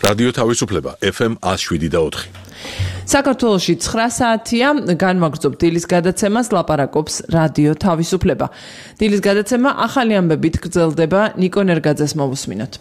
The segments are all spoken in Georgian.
რადიო თავისუფლება FM 107.4. საქართველოში 9 საათია, განვაგრძობ დილის გადაცემას, ლაპარაკობს რადიო თავისუფლება. დილის გადაცემა ახალი ამბებით გრძელდება, ნიკო ნერგაძეს მოვუსმინოთ.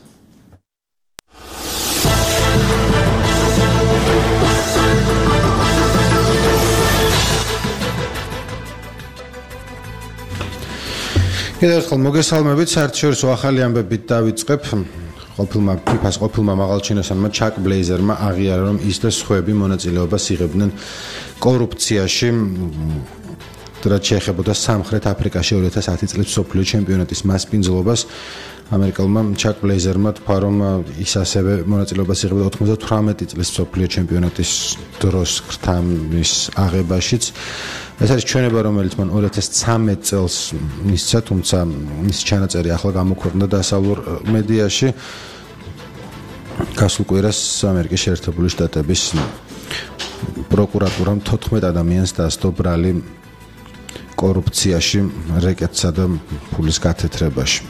კიდევ ერთხელ მოგესალმებით, საერთაშორისო ახალი ამბებით დავიწყებ. FIFA-ს ყოფილმა მაღალჩინოსანმა ჩაკ ბლეიზერმა აღიარა, რომ ის და სხვაები მონაწილეობას იღებდნენ კორუფციაში, რაც შეეხებოდა სამხრეთ აფრიკაში 2010 წლის მსოფლიო ჩემპიონატის მასპინძლობას. ამერიკელმა ჩაკ ბლეიზერმა თქვა, რომ ის ასევე მონაწილეობას იღებდა 98 წლის მსოფლიო ჩემპიონატის დროს ხრთამის აღებაშიც. ეს არის ჩვენება, რომელიც მან 2013 წელს მისცა, თუმცა მისი ჩანაწერი ახლა გამოქვეყნდა დასავლურ მედიაში. გასულ კვირას ამერიკის შეერთებული შტატების პროკურატურამ 14 ადამიანს დასდო ბრალი კორუფციაში, რეკეტსა და ფულის გათეთრებაში.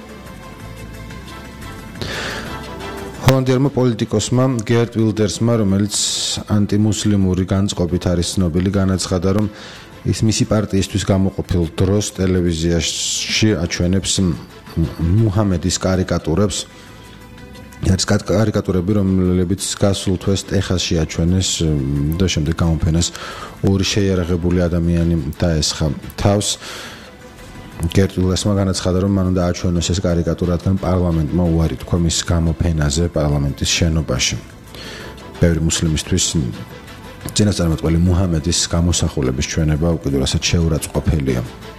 ჰოლანდიელმა პოლიტიკოსმა გერტ ვილდერსმა, რომელიც ანტიმუსლიმური განწყობით არის ცნობილი, განაცხადა, რომ ის მისი პარტიისთვის გამოყოფილ დროს ტელევიზიაში აჩვენებს მუჰამედის კარიკატურებს. არის კარიკატურები, რომლებიც გასულ თვეს ტეხასში აჩვენეს და შემდეგ გამოფენას ორი შეიარაღებული ადამიანი დაესხა თავს. გერტ ვილდერსმა განაცხადა, რომ მან უნდა აჩვენოს ეს კარიკატურა, რადგან პარლამენტმა უარი თქვა მის გამოფენაზე პარლამენტის შენობაში. ბევრი მუსლიმისთვის წინასწარმეტყველი მუჰამედის გამოსახულების ჩვენება უკიდურესად შეურაცხყოფელია.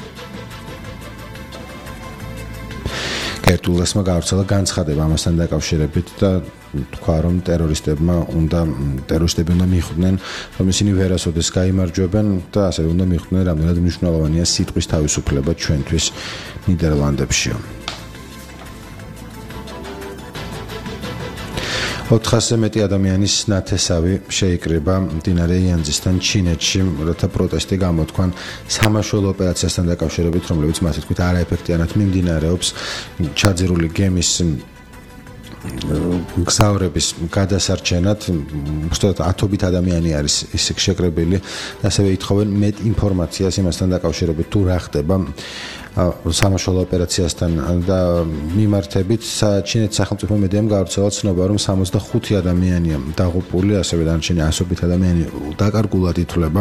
გერტ ვილდერსმა გავრცელა განცხადება ამასთან დაკავშირებით და თქვა, რომ ტერორისტები უნდა მიხვდნენ, რომ ისინი ვერასოდეს გაიმარჯვებენ და ასევე უნდა მიხვდნენ, რამდენად მნიშვნელოვანია სიტყვის თავისუფლება ჩვენთვის ნიდერლანდებშია. 400-ზე მეტი ადამიანის ნათესავი შეიკრიბა მდინარე იანძისთან ჩინეთში, რათა პროტესტი გამოთქვან სამაშველო ოპერაციასთან დაკავშირებით, რომლებიც მასი თქმით არაეფექტიანად მიმდინარეობს. ჩაძირული გემის გზავრების გადასარჩენად, უბრალოდ ათობით ადამიანი არის ისე შეკრებილი, ასევე ითხოვენ მეტ ინფორმაციას იმასთან დაკავშირებით, თუ რა ხდება სამაშველო ოპერაციასთან და მიმართებით. ჩინეთის სახელმწიფო მედიამ გავრცელა ცნობა, რომ 65 ადამიანია დაღუპული, ასევე დანარჩენი ასობით ადამიანი დაკარგულად ითვლება.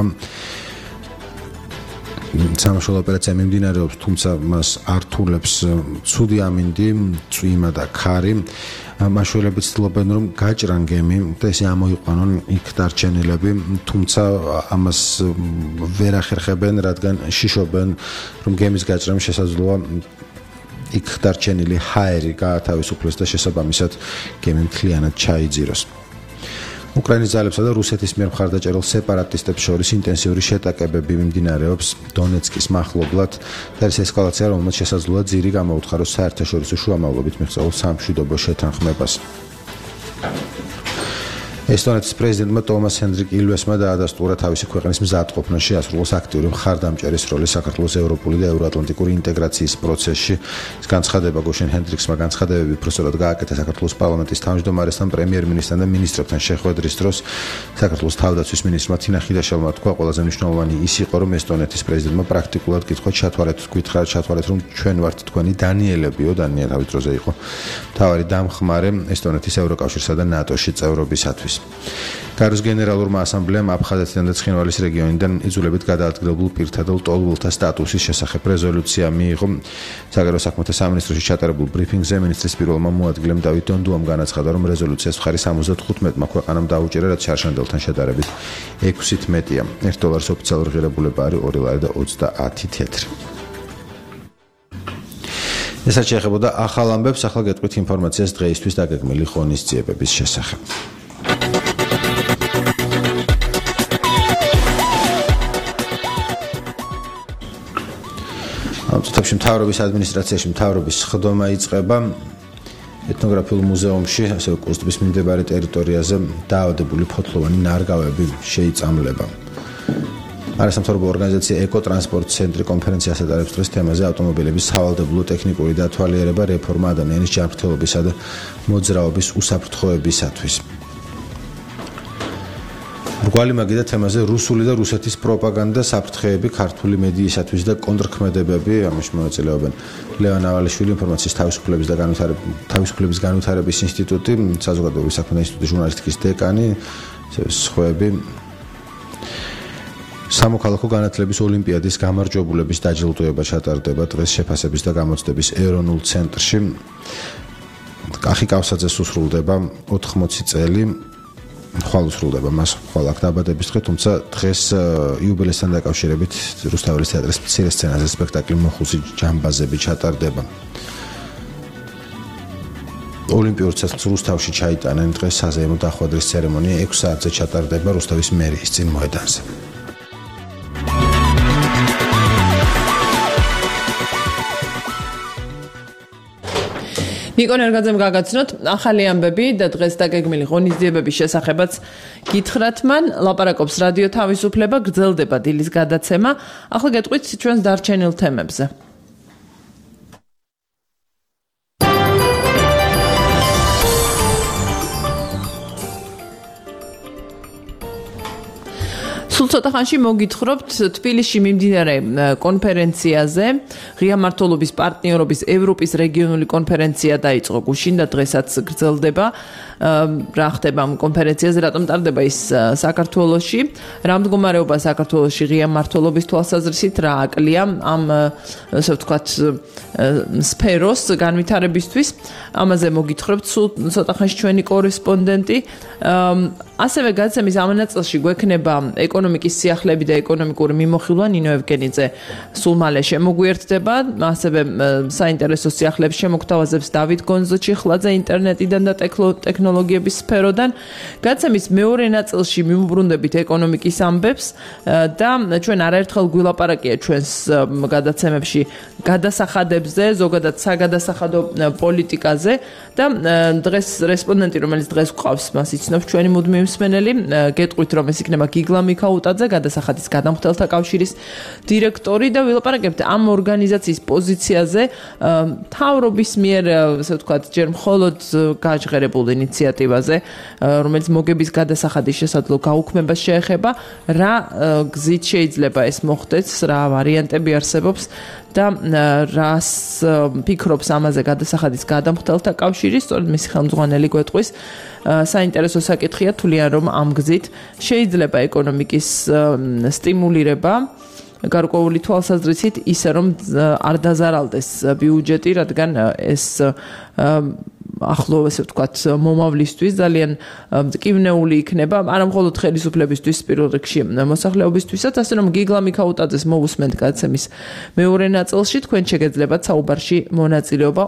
სამაშველო ოპერაცია მიმდინარეობს, თუმცა მას ართულებს ცუდი ამინდი, წვიმა და ქარი. მაშველები ცდილობენ, რომ გაჭრან გემი და ესე ამოიყვანონ იქ დარჩენილები, თუმცა ამას ვერ ახერხებენ, რადგან შიშობენ, რომ გემის გაჭრამ შესაძლოა იქ დარჩენილი ჰაერი გაათავისუფლოს და შესაბამისად გემი მთლიანად ჩაიძიროს. უკრაინის ძალებსა და რუსეთის მიერ მხარდაჭერილ სეპარატისტებს შორის ინტენსიური შეტაკებები მიმდინარეობს დონეცკის მახლობლად. ეს ესკალაცია, რომელმაც შესაძლოა ძირი გამოუთხაროს საერთაშორისო შუამავლობით მიღწეულ სამშვიდობო შეთანხმებას. ესტონეთის პრეზიდენტმა ტომას ჰენდრიკ ილვესმა დაადასტურა თავისი ქვეყნის მზადყოფნაში ასრულოს აქტიური მხარდამჭერის როლი საქართველოს ევროპული და ევროატლანტიკური ინტეგრაციის პროცესში. ეს განცხადება გუშინ ჰენდრიქსმა განცხადებები პროცესულად გააკეთა საქართველოს პარლამენტის თავმჯდომარესთან, პრემიერ-მინისტრთან და მინისტრებთან შეხვედრის დროს. საქართველოს თავდაცვის მინისტრმა თინა ხიდაშელმა თქვა, ყველაზე მნიშვნელოვანი ის იყო, რომ ესტონეთის პრეზიდენტმა პრაქტიკულად კითხვა ჩათვალეთ, რომ ჩვენ ვართ თქვენი დანიელებიო, დანია თავის დროზე იყო მთავარი დამხმარე ესტონეთის ევროკავშირსა და ნატოში წევრობისათვის. გარუს გენერალურმა ასამბლეამ აფხაზეთიდან და ცხინვალის რეგიონიდან იძულებით გადაადგილებულ პირთა და ლტოლვილთა სტატუსის შესახებ რეზოლუცია მიიღო. საგარეო საქმეთა სამინისტროში ჩატარებულ ბრიფინგზე მინისტრის პირველმა მოადგილემ დავით დონდუამ განაცხადა, რომ რეზოლუციას მხარი 75-მა ქვეყანამ დაუჭირა, რაც შარშანდელთან შედარებით 6-ით მეტია. $1 ოფიციალური ღირებულება არის $2.30. ესაც შეეხებოდა ახალ ამბებს, ახლა გეტყვით ინფორმაციას დღეისთვის დაგეგმილი ღონისძიებების შესახებ. წუთებში მთავრობის ადმინისტრაციაში მთავრობის სხდომა იწყება. ეთნოგრაფიულ მუზეუმში, ასევე კუსტბის მიმდებარე ტერიტორიაზე დაავადებული ფოთლოვანი ნარგავები შეიწამლება. არასამთავრობო ორგანიზაცია ეკოტრანსპორტ ცენტრი კონფერენციას ატარებს დღეს თემაზე ავტომობილების სავალდებულო ტექნიკური დათვალიერება, რეფორმა ადამიანის ჯანმრთელობისა და მოძრაობის უსაფრთხოებისათვის. გვალი მაგიდა თემაზე რუსული და რუსეთის პროპაგანდა საფრთხეები ქართული მედიისათვის და კონტრქმედებები ამაში მონაწილეობენ ლევან ავალიშვილი ინფორმაციის თავისუფლების განვითარების ინსტიტუტი საზოგადოებრივი საქმეთა ინსტიტუტის ჟურნალისტიკის დეკანი სხვაები სამოქალაქო განათლების ოლიმპიადის გამარჯვებულების დაჯილდოება ჩატარდება დღეს შეფასების და გამოცდების ეროვნულ ცენტრში კახი კავსაძეს усრულდება 80 წელი ხვალ усრულდება მას ხვალ აქ დაბადების დღე თუმცა დღეს იუბილესთან დაკავშირებით რუსთაველის თეატრის მცირე სცენაზე სპექტაკლი მოხუცი ჯამბაზები ჩატარდება ოლიმპიურ ცეცხლს რუსთავში ჩაიტანენ დღეს საზეიმო დახვედრის ცერემონია 6 საათზე ჩატარდება რუსთავის მერიის წინ მოედანზე ნიკო ნერგაძემ გაგაცნოთ ახალი ამბები და დღეს დაგეგმილი ღონისძიებების შესახებაც გითხრათ მან ლაპარაკობს რადიო თავისუფლება გრძელდება დილის გადაცემა ახლა გეტყვით ჩვენს დარჩენილ თემებზე სულ ცოტა ხანში მოგითხრობთ თბილისში მიმდინარე კონფერენციაზე ღია მმართველობის პარტნიორობის ევროპის რეგიონული კონფერენცია დაიწყო გუშინ და დღესაც გრძელდება რა ხდება ამ კონფერენციაზე რატომ ტარდება ის საქართველოში რა მდგომარეობა საქართველოში ღია მმართველობის თვალსაზრისით რა აკლია ამ ასე ვთქვათ სფეროს განვითარებისთვის ამაზე მოგითხრობთ სულ ცოტა ხანში ჩვენი კორესპონდენტი ასევე გადაცემის ამ ნაწილში გვექნება ეკონომიკის სიახლეები და ეკონომიკური მიმოხილვა ნინო ევგენიძე სულ მალე შემოგვიერთდება ასევე საინტერესო სიახლეებს შემოგთავაზებს დავით გონზოჩიხლაძე ინტერნეტიდან და ტექნოლოგიების სფეროდან გადაცემის მეორე ნაწილში მივუბრუნდებით ეკონომიკის ამბებს და ჩვენ არაერთხელ გვილაპარაკია ჩვენს გადაცემებში გადასახადებზე ზოგადად საგადასახადო პოლიტიკაზე და დღეს რესპონდენტი რომელიც დღეს გვყავს მას იცნობს ჩვენი მუდმივი მსმენელი გეტყვით რომ ეს იქნება გიგლა მიქაუტაძე გადასახადის გადამხდელთა კავშირის დირექტორი და ვილაპარაკებთ ამ ორგანიზაციის პოზიციაზე მთავრობის მიერ ასე ვთქვათ ჯერ მხოლოდ გაჟღერებულ ინიციატივაზე რომელიც მოგების გადასახადის შესაძლო გაუქმებას შეეხება რა გზით შეიძლება ეს მოხდეს რა ვარიანტები არსებობს და რას ფიქრობს ამაზე გადასახადის გადამხდელთა კავშირი სწორედ მისი ხელმძღვანელი გვეტყვის საინტერესო საკითხია თვლიან რომ ამ გზით შეიძლება ეკონომიკის სტიმულირება გარკვეული თვალსაზრისით ისე რომ არ დაზარალდეს ბიუჯეტი რადგან ეს ახლო ასე ვთქვათ მომავლისთვის ძალიან მტკივნეული იქნება არა მხოლოდ ხელისუფლებისთვის პირველ რიგში მოსახლეობისთვისაც ასე რომ გიგლა მიქაუტაძეს მოვუსმენთ გადაცემის მეორე ნაწილში თქვენ შეგეძლებათ საუბარში მონაწილეობა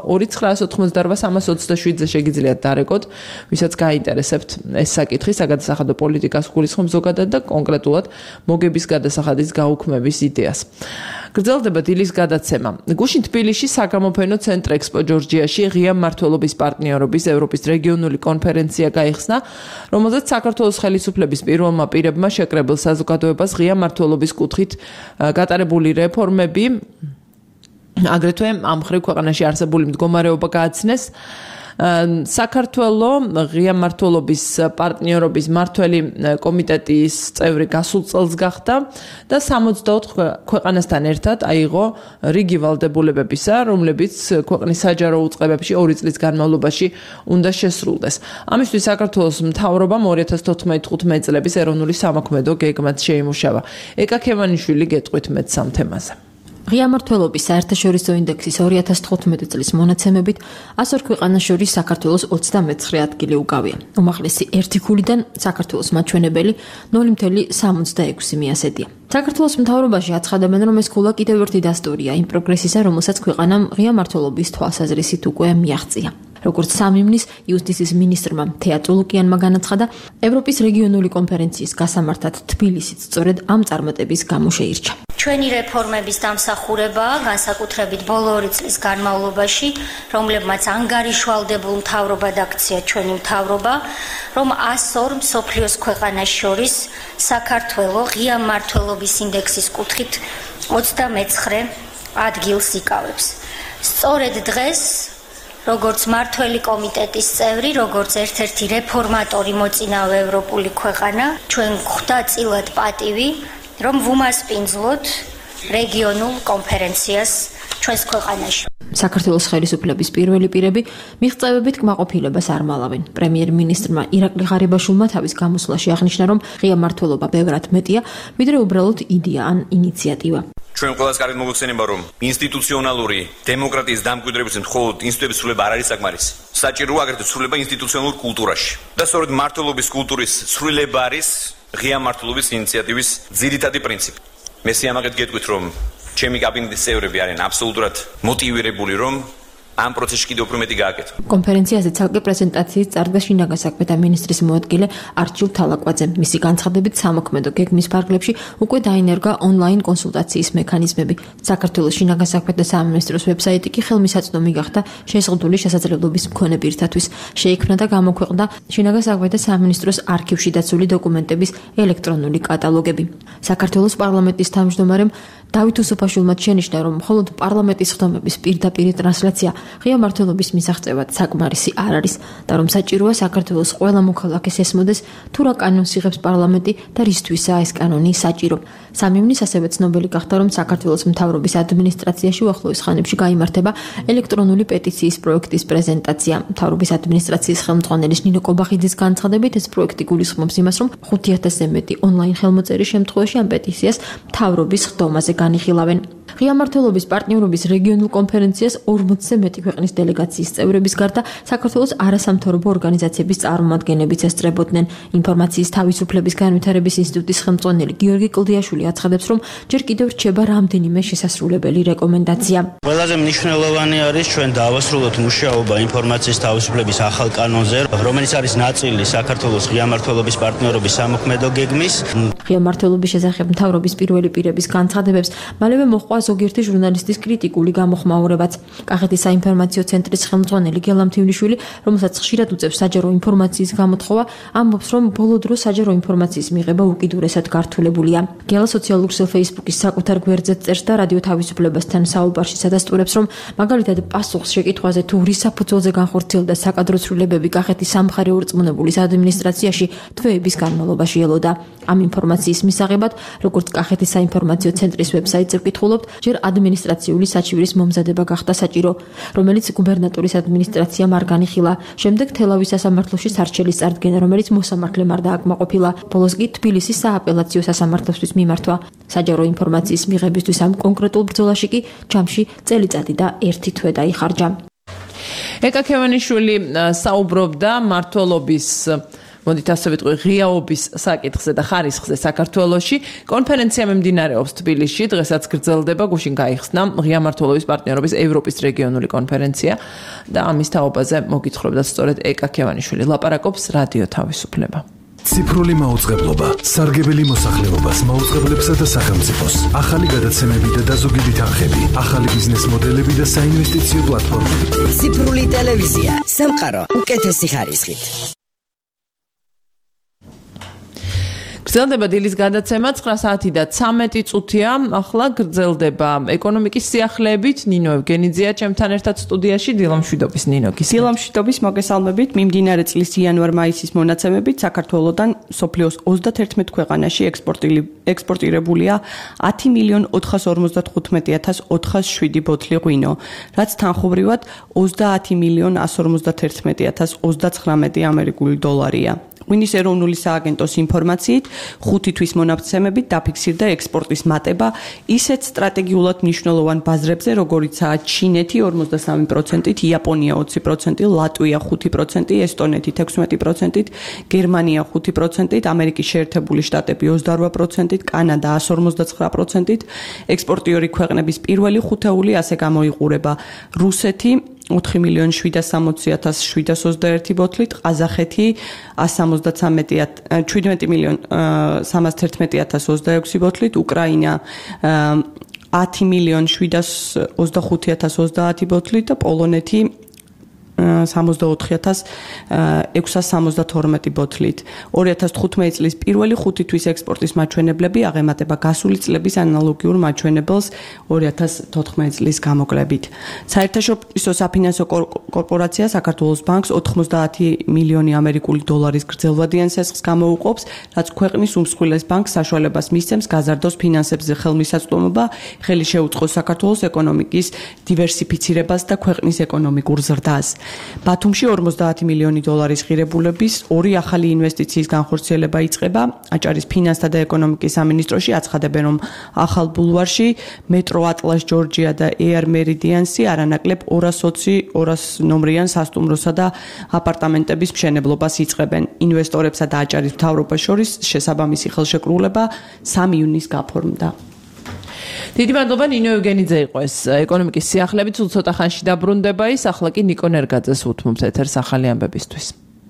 2988-327-ზე შეგიძლიათ დარეკოთ ვისაც გაინტერესებთ ეს საკითხი საგადასახადო პოლიტიკას გულისხმობს ზოგადად და კონკრეტულად მოგების გადასახადის გაუქმების იდეას გრძელდება დილის გადაცემა გუშინ თბილისში საგამოფენო ცენტრ ექსპო ჯორჯიაში ღია მმართველობის პარტნიორობის ევროპის რეგიონული კონფერენცია გაიხსნა, რომელზეც საქართველოს ხელისუფლების პირველმა პირებმა შეკრებილ საზოგადოებას ღია მმართველობის კუთხით გატარებული რეფორმები აგრეთვე ამ მხრივ ქვეყანაში არსებული მდგომარეობა გააცნეს საქართველო ღია მმართველობის პარტნიორობის მმართველი კომიტეტის წევრი გასულ წელს გახდა და 64 ქვეყანასთან ერთად აიღო რიგი ვალდებულებებისა, რომლებიც ქვეყნის საჯარო უწყებებში 2 წლის განმავლობაში უნდა შესრულდეს. ამისთვის საქართველოს მთავრობამ 2014-15 წლების ეროვნული სამოქმედო გეგმაც შეიმუშავა. ეკა ქევანიშვილი გეტყვით მეც ამ თემაზე. ღია მმართველობის საერთაშორისო ინდექსის 2015 წლის მონაცემებით 102 ქვეყანას შორის საქართველოს 29 ადგილი უკავია. უმაღლესი 1 ქულიდან საქართველოს მაჩვენებელი 0.66 მიასედია. საქართველოს მთავრობაში აცხადებენ, რომ ეს ქულა კიდევ ერთი დასტურია იმ პროგრესისა, რომელსაც ქვეყანამ ღია მმართველობის თვალსაზრისით უკვე მიაღწია. როგორც სამიმნის იუსტიციის მინისტრმა თეატრულუკიანმა განაცხადა, ევროპის რეგიონული კონფერენციის გასამართად თბილისიც სწორედ ამ წარმატების გამო შეირჩა. ჩვენი რეფორმების დამსახურება განსაკუთრებით ბოლო 2 წლის განმავლობაში, რომლებმაც ანგარიშვალდებულ მთავრობად აქცია ჩვენი მთავრობა, რომ 102 მსოფლიოს ქვეყანას შორის საქართველოს ღია მმართველობის ინდექსის კუთხით 29 ადგილს იკავებს. სწორედ დღეს როგორც მმართველი კომიტეტის წევრი, როგორც ერთ-ერთი რეფორმატორი მოწინავე ევროპული ქვეყანა, ჩვენ გვხვდა წილად პატივი, რომ ვუმასპინძლოთ რეგიონულ კონფერენციას ჩვენს ქვეყანაში. საქართველოს ხელისუფლების პირველი პირები მიღწევებით კმაყოფილებას არ მალავენ. პრემიერ-მინისტრმა ირაკლი ღარიბაშვილმა თავის გამოსვლაში აღნიშნა, რომ ღია მმართველობა ბევრად მეტია, ვიდრე უბრალოდ იდეა ან ინიციატივა. ჩვენ ყველას კარგად მოგეხსენება, რომ ინსტიტუციონალური დემოკრატიის დამკვიდრების მხოლოდ ინსტიტუტების ცვლილება არ არის საკმარისი. საჭიროა აგრეთვე ცვლილება ინსტიტუციონალურ კულტურაში. და სწორედ მმართველობის კულტურის ცვლილება არის ღია მმართველობის ინიციატივის ძირითადი პრინციპი. მე სიამაყედ გეტყვით, რომ ჩემი კაბინეტის წევრები არიან აბსოლუტურად მოტივირებული, რომ ამ პროცესში კიდევ უფრო მეტი გააკეთო. კონფერენციაზე ცალკე პრეზენტაციის წარდგა შინაგან საქმეთა მინისტრის მოადგილე არჩილ თალაკვაძემ. მისი განცხადებით სამოქმედო გეგმის ფარგლებში უკვე დაინერგა ონლაინ კონსულტაციის მექანიზმები. საქართველოს შინაგან საქმეთა სამინისტროს ვებსაიტი კი ხელმისაწვდომი გახდა შეზღუდული შესაძლებლობის მქონე პირთათვის. შეიქმნა და გამოქვეყნდა შინაგან საქმეთა სამინისტროს არქივში დაცული დოკუმენტების ელექტრონული კატალოგები. საქართველოს პარლამენტის თავმჯდომარემ დავით უსუფაშვილმა შენიშნა, რომ მხოლოდ პარლამენტის ხდომების პირდაპირ ტრანსლაცია ღია მმართველობის მისაღწევად საკმარისი არ არის და რომ საჭიროა საქართველოს ყველა მოქალაქეს ესმოდეს თუ რა კანონს იღებს პარლამენტი და რისთვისაა ეს კანონი საჭირო. სამივნის ასევე ცნობილი გახდა, რომ საქართველოს მთავრობის ადმინისტრაციაში უახლოეს ხანებში გაიმართება ელექტრონული პეტიციის პროექტის პრეზენტაცია. მთავრობის ადმინისტრაციის ხელმძღვანელის ნინო კობახიძის განცხადებით, ეს პროექტი გულისხმობს იმას, რომ 5000-ზე მეტი ონლაინ ხელმოწერის შემთხვევაში ამ პეტიციას მთავრობის ხდომაზე განიხილავენ. ღია მმართველობის პარტნიორობის რეგიონულ კონფერენციას 40-ზე მეტი ქვეყნის დელეგაციის წევრების გარდა საქართველოს არასამთავრობო ორგანიზაციების წარმომადგენლებიც ესწრებოდნენ. ინფორმაციის თავისუფლების განვითარების ინსტიტუტის ხელმძღვანელი გიორგი კლდიაშვილი აცხადებს, რომ ჯერ კიდევ რჩება რამდენიმე შესასრულებელი რეკომენდაცია. ყველაზე მნიშვნელოვანი არის ჩვენ დავასრულოთ მუშაობა ინფორმაციის თავისუფლების ახალ კანონზე, რომელიც არის ნაწილი საქართველოს ღია მმართველობის პარტნიორობის სამოქმედო გეგმის. ღია მმართველობის შესახებ მთავრობის პირველი პირების განცხადებებს მალევე მოჰყვა ზოგიერთი ჟურნალისტის კრიტიკული გამოხმაურებაც. კახეთის საინფორმაციო ცენტრის ხელმძღვანელი გელა მთივლიშვილი, რომელსაც ხშირად უწევს საჯარო ინფორმაციის გამოთხოვა, ამბობს, რომ ბოლო დროს საჯარო ინფორმაციის მიღება უკიდურესად გართულებულია. გელა სოციალურ ქსელ Facebook-ის საკუთარ გვერდზე წერს და რადიო თავისუფლებასთან საუბარში ადასტურებს, რომ მაგალითად პასუხს შეკითხვაზე თუ რის საფუძველზე განხორციელდა საკადრო ცვლილებები კახეთის სამხარეო რწმუნებულის ადმინისტრაციაში თვეების განმავლობაში ელოდა. ამ ინფორმაციის მისაღებად, როგორც კახეთის საინფორმაციო ცენტრის ვებსაიტზე ვკითხულობთ, ჯერ ადმინისტრაციული საჩივრის მომზადება გახდა საჭირო, რომელიც გუბერნატორის ადმინისტრაციამ არ განიხილა. შემდეგ თელავის სასამართლოში სარჩელის წარდგენა, რომელიც მოსამართლემ არ დააკმაყოფილა. ბოლოს კი თბილისის სააპელაციო სასამართლოსთვის მიმართვა. საჯარო ინფორმაციის მიღებისთვის ამ კონკრეტულ ბრძოლაში კი ჯამში წელიწადი და 1 თვე დაიხარჯა. ეკა ქევანიშვილი საუბრობდა მმართველობის მოდით ასე ვიტყვი ღიაობის საკითხზე და ხარისხზე საქართველოში. კონფერენცია მიმდინარეობს თბილისში, დღესაც გრძელდება, გუშინ გაიხსნა ღია მმართველობის პარტნიორობის ევროპის რეგიონული კონფერენცია და ამის თაობაზე მოგითხრობდა სწორედ ეკა ქევანიშვილი. ლაპარაკობს რადიო თავისუფლება. ციფრული მაუწყებლობა, სარგებელი მოსახლეობას, მაუწყებლებსა და სახელმწიფოს, ახალი გადაცემები და დაზოგები თანხები, ახალი ბიზნეს მოდელები და საინვესტიციო პლატფორმები. ციფრული ტელევიზია, სამყარო უკეთესი ხარისხით. გრძელდება დილის გადაცემა 9 საათი და 13 წუთია. ახლა გრძელდება ეკონომიკის სიახლეებით. ნინო ევგენიძეა ჩემთან ერთად სტუდიაში. დილამშვიდობის ნინო. დილამშვიდობის მოგესალმებით. მიმდინარე წლის იანვარ-მაისის მონაცემებით საქართველოსთან სოფლიოს 31 ქვეყანაში ექსპორტირებულია 10.455.407 ბოთლი ღვინო, რაც თანხმობრივად 30.151.039 ამერიკული დოლარია. ღვინის ეროვნული სააგენტოს ინფორმაციით 5 თვის მონაცემებით დაფიქსირდა ექსპორტის მატება ისეთ სტრატეგიულად მნიშვნელოვან ბაზრებზე, როგორიცაა ჩინეთი 43%, იაპონია 20%, ლატვია 5%, ესტონეთი 16%, გერმანია 5%, ამერიკის შეერთებული შტატები 28%, კანადა 159%. ექსპორტიორი ქვეყნების პირველი ხუთეული ასე გამოიყურება: რუსეთი 4.760.721 ბოთლით, ყაზახეთი 17.311.26 ბოთლით, უკრაინა 10.725.030 ბოთლით და პოლონეთი 64672 ბოთლით. 2015 წლის პირველი 5 თვის ექსპორტის მაჩვენებლები აღემატება გასული წლების ანალოგიურ მაჩვენებელს 2014 წლის გამოკლებით. საერთაშორისო საფინანსო კორპორაცია საქართველოს ბანკს 90 მილიონი ამერიკული დოლარის გრძელვადიან სესხს გამოუყოფს, რაც ქვეყნის უმსხვილეს ბანკს საშუალებას მისცემს გაზარდოს ფინანსებზე ხელმისაწვდომობა, ხელი შეუწყოს საქართველოს ეკონომიკის დივერსიფიცირებას და ქვეყნის ეკონომიკურ ზრდას. ბათუმში 50 მილიონი დოლარის ღირებულების ორი ახალი ინვესტიციის განხორციელება იწყება. აჭარის ფინანსთა და ეკონომიკის სამინისტროში აცხადებენ, რომ ახალ ბულვარში მეტრო ატლას ჯორჯია და ეარ მერიდიანსი არანაკლებ 220 ნომრიან სასტუმროსა და აპარტამენტების მშენებლობას იწყებენ. ინვესტორებსა და აჭარის მთავრობას შორის შესაბამისი ხელშეკრულება 3 ივნისს გაფორმდა. დიდი მადლობა ნინო ევგენიძე იყო ეს ეკონომიკის სიახლეები, თუ ცოტა ხანში დაბრუნდება ის, ახლა კი ნიკო ნერგაძეს უთმობთ ეთერს ახალი ამბებისთვის.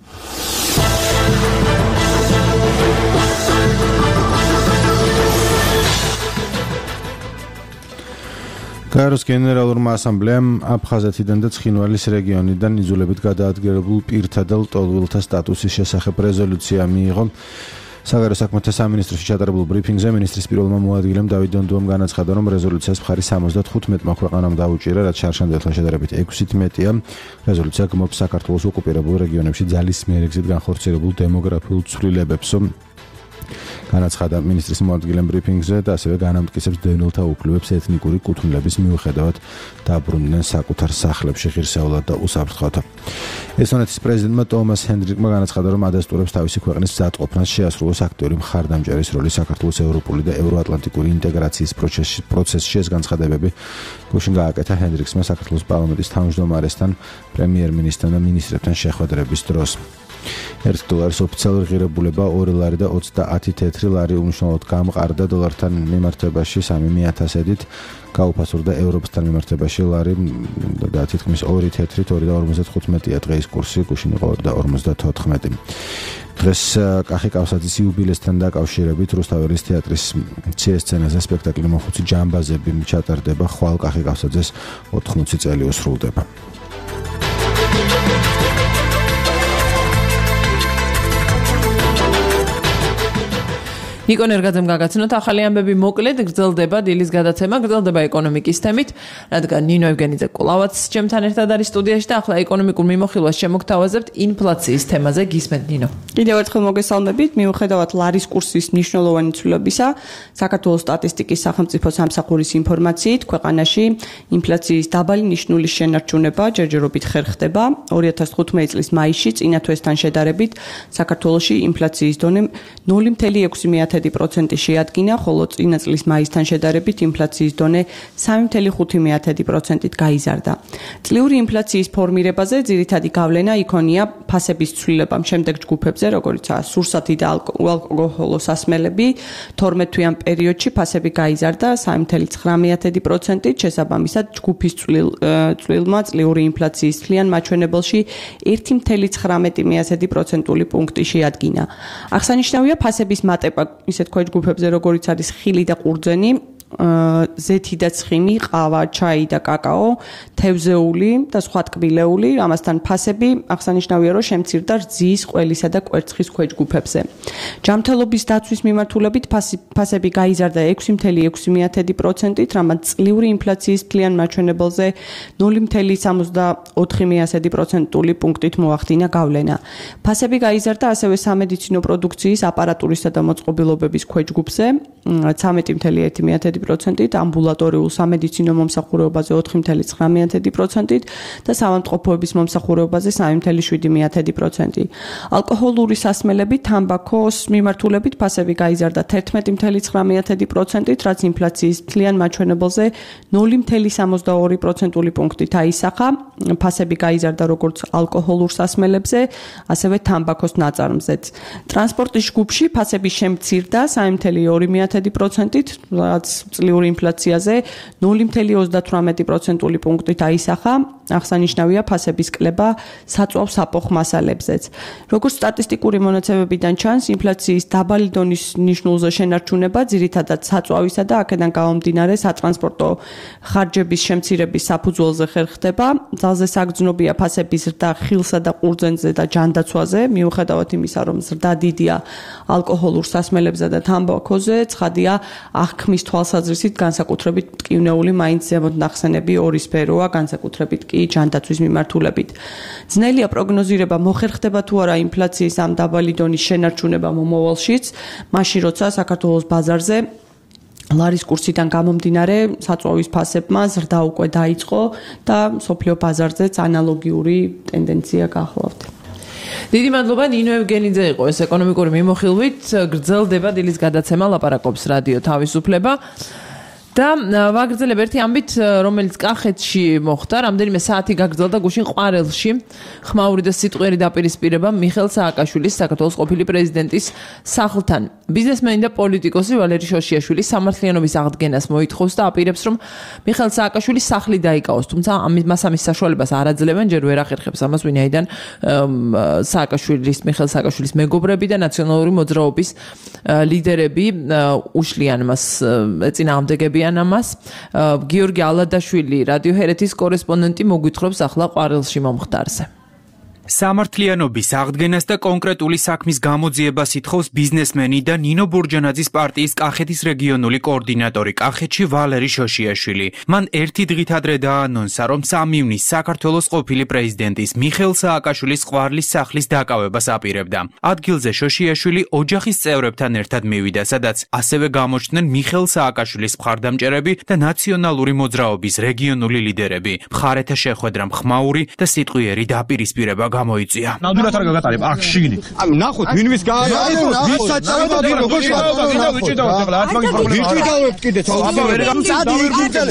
გაეროს გენერალურმა ასამბლეამ აფხაზეთიდან და ცხინვალის რეგიონიდან იძულებით გადაადგილებულ პირთა და ლტოლვილთა სტატუსის შესახებ რეზოლუცია მიიღო. საგარეო საქმეთა სამინისტროში ჩატარებულ ბრიფინგზე მინისტრის პირველმა მოადგილემ დავით დონდუამ განაცხადა, რომ რეზოლუციას მხარი 75-მა ქვეყანამ დაუჭირა, რაც შარშანდელთან შედარებით 6-ით მეტია. რეზოლუცია გმობს საქართველოს ოკუპირებულ რეგიონებში ძალისმიერ ეგზით განხორციელებულ დემოგრაფიულ ცვლილებებს. განაცხადა მინისტრის მოადგილემ ბრიფინგზე და ასევე განამტკიცებს დევნილთა უფლებებს ეთნიკური კუთვნილების მიუხედავად დაბრუნდნენ საკუთარ სახლებში ღირსეულად და უსაფრთხოდ. ესტონეთის პრეზიდენტმა ტომას ჰენდრიკმა განაცხადა, რომ ადასტურებს თავისი ქვეყნის მზადყოფნას შეასრულოს აქტიური მხარდამჭერის როლი საქართველოს ევროპული და ევროატლანტიკური ინტეგრაციის პროცესში. ეს განცხადებები გუშინ გააკეთა ჰენდრიქსმა საქართველოს პარლამენტის თავმჯდომარესთან, პრემიერ-მინისტრთან და მინისტრებთან შეხვედრების დროს. $1 ოფიციალური ღირებულება 2 ლარი და 30 თეთრი ლარი უმნიშვნელოდ გამყარდა დოლართან მიმართებაში 3,100-ით, გაუფასურდა ევროპთან მიმართებაში ლარი და თითქმის 2 თეთრით 2.55-ია დღეის კურსი, გუშინ იყო 2.54. დღეს კახი კავსაძის იუბილესთან დაკავშირებით რუსთაველის თეატრის მცირე სცენაზე სპექტაკლი მოხუცი ჯამბაზები ჩატარდება, ხვალ კახი კავსაძეს 80 წელი უსრულდება. ნიკო ნერგაძემ გაგაცნოთ ახალი ამბები მოკლედ გრძელდება დილის გადაცემა, გრძელდება ეკონომიკის თემით, რადგან ნინო ევგენიძე კვლავაც ჩემთან ერთად არის სტუდიაში და ახლა ეკონომიკურ მიმოხილვას შემოგთავაზებთ ინფლაციის თემაზე. გისმენთ ნინო. კიდევ ერთხელ მოგესალმებით. მიუხედავად ლარის კურსის მნიშვნელოვანი ცვლილებისა, საქართველოს სტატისტიკის სახელმწიფო სამსახურის ინფორმაციით, ქვეყანაში ინფლაციის დაბალი ნიშნულის შენარჩუნება ჯერჯერობით ხერხდება. 2015 წლის მაისში წინა თვესთან შედარებით საქართველოში ინფლაციის დონე 0.6% შეადგინა, ხოლო წინა წლის მაისთან შედარებით ინფლაციის დონე 3.5%-ით გაიზარდა. წლიური ინფლაციის ფორმირებაზე ძირითადი გავლენა იქონია ფასების ცვლილებამ შემდეგ ჯგუფებზე, როგორიცაა სურსათი და ალკოჰოლო სასმელები. 12-თვიან პერიოდში ფასები გაიზარდა 3.9%-ით, შესაბამისად ჯგუფის წვლილმა წლიური ინფლაციის თლიან მაჩვენებელში 1.19% პუნქტი შეადგინა. აღსანიშნავია ფასების მატება ისე თქვა ჯგუფებზე, როგორიც არის ხილი და ყურძენი, ზეთი და ცხიმი, ყავა, ჩაი და კაკაო, თევზეული და სხვა ტკბილეული, ამასთან ფასები აღსანიშნავია, რომ შემცირდა რძის, ყველისა და კვერცხის ქვეჯგუფებზე. ჯანმრთელობის დაცვის მიმართულებით ფასები გაიზარდა 6.6%-ით, რამაც წლიური ინფლაციის თლიან მაჩვენებელზე 0.74% პუნქტით მოახდინა გავლენა. ფასები გაიზარდა ასევე სამედიცინო პროდუქციის, აპარატურისა და მოწყობილობების ქვეჯგუფზე 13.1%-ით, ამბულატორიულ სამედიცინო მომსახურებაზე 4.9%-ით და საავადმყოფოების მომსახურებაზე 3.7%. ალკოჰოლური სასმელები, თამბაქოს მიმართულებით ფასები გაიზარდა 11.9%-ით, რაც ინფლაციის თლიან მაჩვენებელზე 0.62% პუნქტით აისახა. ფასები გაიზარდა როგორც ალკოჰოლურ სასმელებზე, ასევე თამბაქოს ნაწარმზეც. ტრანსპორტის ჯგუფში ფასები შემცირდა 3.2%-ით, რაც წლიური ინფლაციაზე 0.38% პუნქტით აისახა. აღსანიშნავია ფასების კლება საწვავ საფოხ მასალებზეც. როგორც სტატისტიკური მონაცემებიდან ჩანს, ინფლაციის დაბალი დონის ნიშნულზე შენარჩუნება ძირითადად საწვავისა და აქედან გამომდინარე სატრანსპორტო ხარჯების შემცირების საფუძველზე ხერხდება. ძალზე საგრძნობია ფასების ზრდა ხილსა და ყურძენზე და ჯანდაცვაზე, მიუხედავად იმისა, რომ ზრდა დიდია ალკოჰოლურ სასმელებზე და თამბაქოზე, ცხადია აღქმის თვალსაზრისით განსაკუთრებით მტკივნეული მაინც ზემოთ ნახსენები ორი სფეროა, განსაკუთრებით კი ჯანდაცვის მიმართულებით. ძნელია პროგნოზირება მოხერხდება თუ არა ინფლაციის ამ დაბალი დონის შენარჩუნება მომავალშიც, მაშინ როცა საქართველოს ბაზარზე ლარის კურსიდან გამომდინარე საწვავის ფასებმა ზრდა უკვე დაიწყო და მსოფლიო ბაზარზეც ანალოგიური ტენდენცია გახლავთ. დიდი მადლობა ნინო ევგენიძე იყო ეს ეკონომიკური მიმოხილვით გრძელდება დილის გადაცემა ლაპარაკობს რადიო თავისუფლება და ვაგრძელებ ერთი ამბით, რომელიც კახეთში მოხდა, რამდენიმე საათი გაგრძელდა გუშინ ყვარელში ხმაური და სიტყვიერი დაპირისპირება მიხეილ სააკაშვილის საქართველოს ყოფილი პრეზიდენტის სახლთან. ბიზნესმენი და პოლიტიკოსი ვალერი შოშიაშვილი სამართლიანობის აღდგენას მოითხოვს და აპირებს, რომ მიხეილ სააკაშვილის სახლი დაიკავოს, თუმცა მას ამის საშუალებას არ აძლევენ, ჯერ ვერ ახერხებს ამას ვინაიდან მიხეილ სააკაშვილის მეგობრები და ნაციონალური მოძრაობის ლიდერები უშლიან მას ეწინააღმდეგებიან ამას. გიორგი ალადაშვილი რადიო ჰერეთის კორესპონდენტი მოგვითხრობს ახლა ყვარელში მომხდარზე. სამართლიანობის აღდგენას და კონკრეტული საქმის გამოძიებას ითხოვს ბიზნესმენი და ნინო ბურჯანაძის პარტიის კახეთის რეგიონული კოორდინატორი კახეთში ვალერი შოშიაშვილი. მან ერთი დღით ადრე დაანონსა, რომ 3 ივნის საქართველოს ყოფილი პრეზიდენტის მიხეილ სააკაშვილის ყვარლის სახლის დაკავებას აპირებდა. ადგილზე შოშიაშვილი ოჯახის წევრებთან ერთად მივიდა, სადაც ასევე გამოჩნდნენ მიხეილ სააკაშვილის მხარდამჭერები და ნაციონალური მოძრაობის რეგიონული ლიდერები. მხარეთა შეხვედრამ ხმაური და სიტყვიერი დაპირისპირება გამოიწვია. ნამდვილად არ გაგატარებ აქ შიგნით. აი ნახოთ ვინ ვის გააყენო, ვის საჭიროა და როგორ შევაწყობთ. ვიჭიდავებთ კიდე თავს. სადი იგრძელი.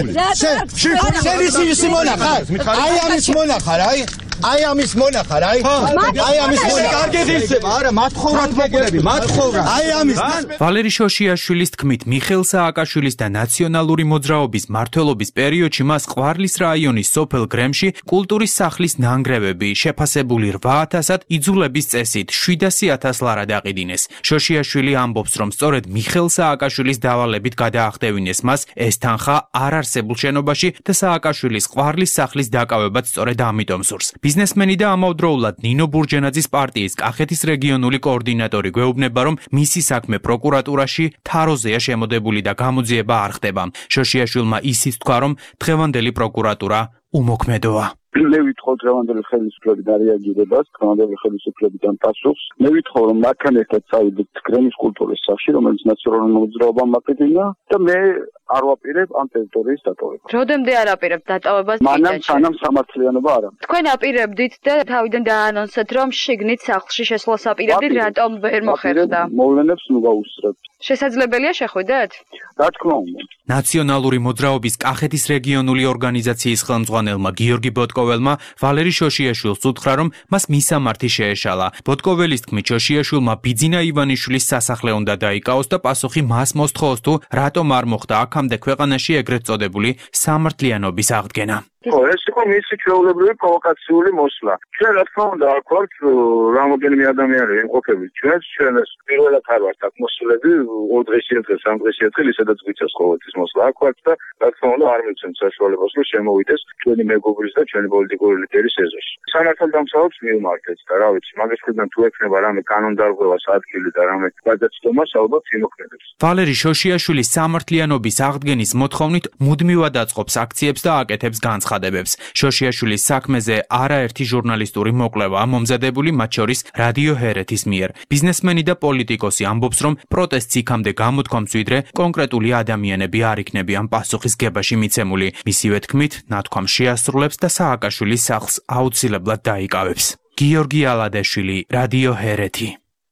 შენ ის მონახარ. აი ამის მონახარ, აი ამის მონახარ, აი ამის მონახარ. კარგად ისება, არა, მათხოვრად მოკლები, მათხოვრად. აი ამის. ვალერი შოშიაშვილის თქმით, მიხეილ სააკაშვილის და ნაციონალური მოძრაობის მმართველობის პერიოდში მას ყვარლის რაიონის სოფელ გრემში კულტურის სახლის ნანგრევები შეფასებული 8000-ად იძულების წესით 700.000 ლარა დაყიდინეს. შოშიაშვილი ამბობს, რომ სწორედ მიხეილ სააკაშვილის დავალებით გადაახდევინეს მას ეს თანხა არ არსებულ შენობაში და სააკაშვილის ყვარლის სახლის დაკავებაც სწორედ ამიტომ სურს. ბიზნესმენი და ამავდროულად ნინო ბურჯანაძის პარტიის კახეთის რეგიონული კოორდინატორი გვეუბნება, რომ მისი საქმე პროკურატურაში თაროზეა შემოდებული და გამოძიება არ ხდება. შოშიაშვილმა ისიც თქვა, რომ დღევანდელი პროკურატურა უმოქმედოა. მე ვითხოვ დღევანდელი ხელისუფლებიდან რეაგირებას, დღევანდელი ხელისუფლებიდან პასუხს. მე ვითხოვ, რომ მათთან ერთად წავიდეთ გრემის კულტურის სახლში, რომელიც ნაციონალური მოძრაობამ აკეთებინა და მე არ ვაპირებ ამ ტერიტორიის დატოვებას. როდემდე არ აპირებთ დატოვებას? სანამ სამართლიანობა არ აქვს. თქვენ აპირებდით და თავიდან დაანონსეთ, რომ შიგნით სახლში შესვლას აპირებდით, რატომ ვერ მოხერხდა? მოვლენებს ნუ გაუსწრებთ. შესაძლებელია შეხვიდეთ? რა თქმა უნდა. ნაციონალური მოძრაობის კახეთის რეგიონული ორგანიზაციის ხელმძღვანელმა გიორგი ბოტკოველმა ვალერი შოშიაშვილს უთხრა, რომ მას მისამართი შეეშალა. ბოტკოველის თქმით, შოშიაშვილმა ბიძინა ივანიშვილის სასახლე უნდა დაიკავოს და პასუხი მას მოსთხოვს, თუ რატომ არ მოხდა აქამდე ქვეყანაში ეგრეთ წოდებული სამართლიანობის აღდგენა. ეს იყო მისი ჩვეულებრივი პროვოკაციული მოსვლა. ჩვენ რა თქმა უნდა აქ ვართ რამოდენიმე ადამიანი იმყოფებით ჩვენ ეს პირველად არ ვართ აქ მოსულები 2 დღეს ერთხელ 3 დღეს ერთხელ ისედაც გვიცეს ყოველთვის მოსვლა აქ ვართ და რა თქმა უნდა არ მივცემთ საშუალებას რომ შემოვიდეს ჩვენი მეგობრის და ჩვენი პოლიტიკური ლიდერის ეზოში. სამართალდამცავებს მივმართეთ და რა ვიცი მაგის მხრიდან თუ ექნება რამე კანონდარღვევას ადგილი და რამე გადაწყვეტას ალბათ იმოქმედებს. ვალერი შოშიაშვილის სამართლიანობის აღდგენის მოთხოვნით მუდმივად აწყობს აქციებს და აკეთებს განცხადებებს. შოშიაშვილის საქმეზე არაერთი ჟურნალისტური მოკვლევა მომზადებული, მათ შორის რადიო ჰერეთის მიერ. ბიზნესმენი და პოლიტიკოსი ამბობს, რომ პროტესტს იქამდე გამოთქვამს, ვიდრე კონკრეტული ადამიანები არ იქნებიან პასუხის გებაში მიცემული. მისივე თქმით, ნათქვამს შეასრულებს და სააკაშვილის სახლს აუცილებლად დაიკავებს. გიორგი ალადაშვილი, რადიო ჰერეთი.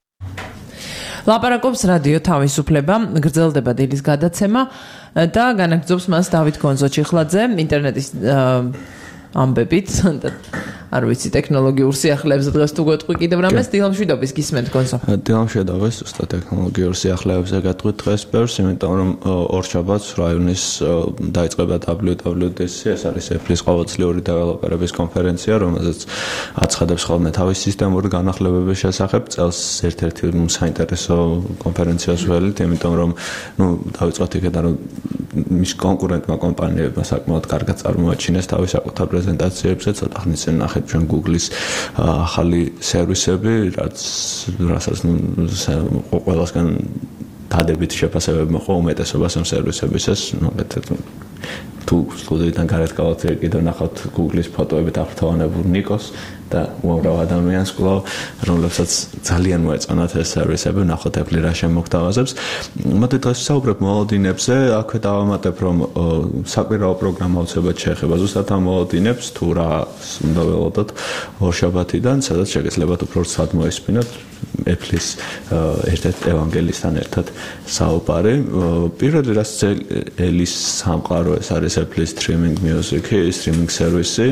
ლაპარაკობს რადიო თავისუფლება, გრძელდება დილის გადაცემა და განაგრძობს მას დავით გონზო-ჩიხლაძე ინტერნეტის ამბებით. არ ვიცი, ტექნოლოგიურ სიახლეებზე დღეს თუ გეტყვი კიდევ რამეს დილამშვიდობის გისმენთ გონსო. დილამშვიდობის უბრალოდ ტექნოლოგიურ სიახლეებზე გეტყვით დღეს ბევრს, იმიტომ რომ ორშაბათს რაიონის დაიწყება WWDC, ეს არის Apple-ის ყოველწლიური დეველოპერების კონფერენცია, რომელზეც აცხადებს ხოლმე თავის სისტემური განახლებების შესახებ. წელს ერთ-ერთი საინტერესო კონფერენციას ველით, იმიტომ რომ დავიწყოთ იქიდან რომ მის კონკურენტმა კომპანიებმა საკმაოდ კარგად წარმოაჩინეს თავის საკუთარ პრეზენტაციებზე, ცოტა ხნის წინ ნახეთ ჩვენ Google-ის ახალი სერვისები, რასაც ყველასგან დადებითი შეფასებები მოყვა უმეტესობას ამ სერვისებისას, თუ სტუდიიდან გარეთ გავართ კიდევ ნახავთ Google-ის ფოტოებით აღფრთოვანებულ Nikos და უამრავ ადამიანს კვლავ, რომლებსაც ძალიან მოეწონათ ეს სერვისები, ნახოთ Apple რა შემოგთავაზებს. მოდი დღეს ვსაუბრებ მოლოდინებზე, აქვე დავამატებ, რომ საკვირაო პროგრამა უცებად შეეხება ზუსტად ამ მოლოდინებს, თუ რა უნდა ველოდოთ ორშაბათიდან, სადაც შეგეძლებათ უფრო რთულად მოისმინოთ Apple-ის ერთ-ერთ ევანგელისტთან ერთად საუბარი. პირველი რაც ელის სამყარო ეს არის Apple-ის streaming music-ი, streaming service-ი.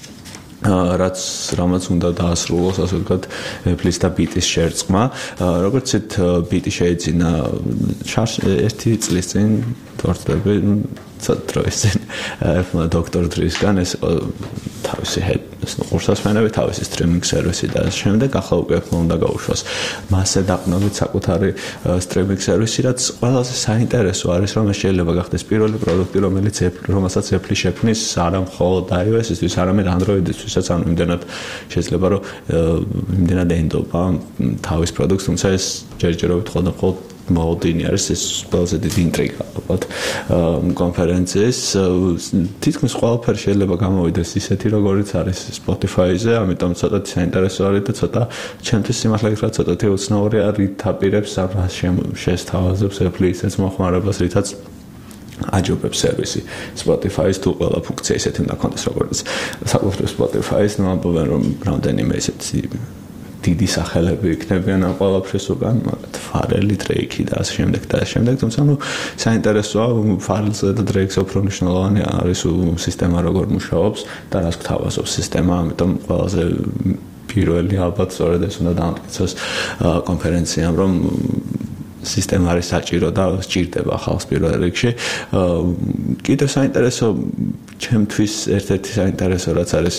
რამაც უნდა დაასრულოს, ასე ვთქვათ, Apple-ის და Beat-ის შერწყმა. როგორც იცით, Beat-ი შეიძინა ერთი წლის წინ თორწდები, ცოტა დროის წინ Apple Dr. Dre-სგან ეს თავისი ყურსასმენები, თავისი streaming service და შემდეგ ახლა უკვე Apple უნდა გაუშვას მასზე დაყრდნობით საკუთარი streaming service, რაც ყველაზე საინტერესო არის, რომ ეს შეიძლება გახდეს პირველი პროდუქტი, რომელსაც Apple შექმნის არა მხოლოდ iOS-ისთვის, არამედ Android-ისთვისაც, ანუ იმდენად შეიძლება, რომ იმდენად ენდობა თავის პროდუქტს, თუმცა ეს ჯერჯერობით ხოლმე მოლოდინი არის, ეს ყველაზე დიდი ინტრიგა ალბათ კონფერენციის. თითქმის ყველაფერი შეიძლება გამოვიდეს ისეთი, როგორიც არის Spotify-ზე, ამიტომ ცოტა საინტერესო არის და ცოტა ჩემთვის სიმართლე გითხრათ, ცოტათი უცნაური არის ითაპირებს ამ შესთავაზებს Apple-ის ეს მოხმარებას, რითაც აჯობებს სერვისი Spotify-ის თუ ყველა ფუნქცია ისეთი უნდა ქონდეს, როგორც საკუთრივ Spotify-ის, ამბობენ რომ რამდენიმე ისეთი დიდი სახელები იქნებიან ამ ყველაფრის უკან, Pharrell, Drake და ასე შემდეგ და ასე შემდეგ, თუმცა საინტერესოა Pharrell-ზე და Drake-ზე უფრო მნიშვნელოვანი არის სისტემა როგორ მუშაობს და რას გთავაზობს სისტემა, ამიტომ ყველაზე პირველი ალბათ სწორედ ეს უნდა დაამტკიცოს კონფერენციამ, რომ სისტემა არის საჭირო და სჭირდება ხალხს პირველ რიგში. კიდევ საინტერესო ჩემთვის ერთ-ერთი საინტერესო რაც არის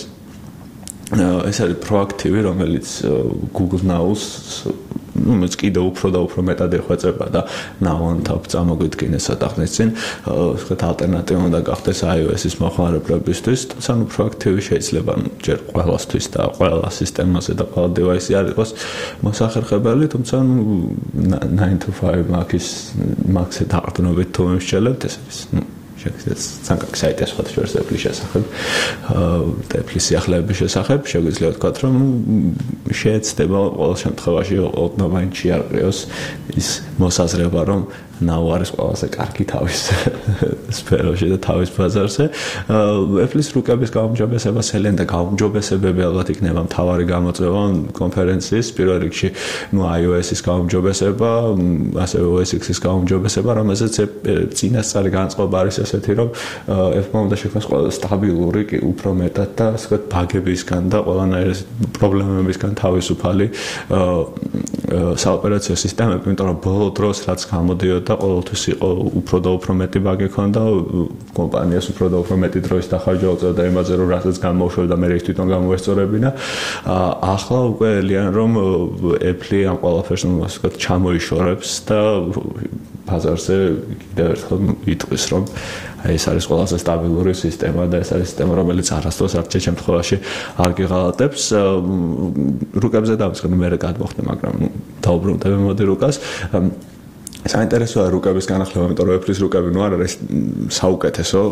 ეს არის პროაქტივი, რომელიც Google Now-ს მეც კიდევ უფრო და უფრო მეტად ეხვეწება და Now on Top წამოგვიდგინეს ცოტა ხნის წინ, ვთქვათ, ალტერნატივა უნდა გახდეს iOS-ის მოხმარებლებისთვის, თუმცა პროაქტივი შეიძლება ჯერ ყველასთვის და ყველა სისტემაზე და ყველა device-ი არ იყოს მოსახერხებელი, თუმცა 9 to 5 Mac-ზე დაყრდნობით თუ მისჩელებთ, ეს არის შეგიძლიათ სანკაკ საიტი ასხოთ შორს Apple-ის შესახებ, Apple-ის სიახლეების შესახებ, შეგვიძლია ვთქვათ, რომ შეეცდება ყოველ შემთხვევაში ოდნავ-მაინც შეარყიოს ის მოსაზრება, რომ Now არის ყველაზე კარგი თავის სფეროში და თავის ბაზარზე. Apple-ის რუკების გაუმჯობესება, სელენ და გაუმჯობესებები ალბათ იქნება მთავარი გამოწვევა კონფერენციის პირველ რიგში, iOS-ის გაუმჯობესება, ასევე OS X-ის გაუმჯობესება, რომელზეც წინასწარი განწყობა არის ესეთი, რომ Apple-მა უნდა შექმნას ყველა სტაბილური, უფრო მეტად და ასე ვთქვათ, ბაგებისგან და ყველანაირი პრობლემებისგან თავისუფალი საოპერაციო სისტემები, იმიტომ რომ ბოლო დროს რაც გამოდიოდა და ყოველთვის იყო უფრო და უფრო მეტი ბაგი ქონდა, კომპანიას უფრო და უფრო მეტი დროის დახარჯვა უწევდა იმაზე, რომ რასაც გამოუშვებდა მე ის თვითონ გამოესწორებინა. ახლა უკვე ელიან რომ Apple ამ ყველაფერს ასე ვთქვათ ჩამოიშორებს და ბაზარზე კიდევ ერთხელ იტყვის, რომ ეს არის ყველაზე სტაბილური სისტემა და ეს არის სისტემა, რომელიც არასდროს არჩევ შემთხვევაში არ გიღალატებს. რუკებზე დავიწყებ, მე გადმოხდე, მაგრამ დაუბრუნდები მოდი რუკას. საინტერესოა რუკების განახლება, იმიტომ რომ Apple-ის რუკები არ არის საუკეთესო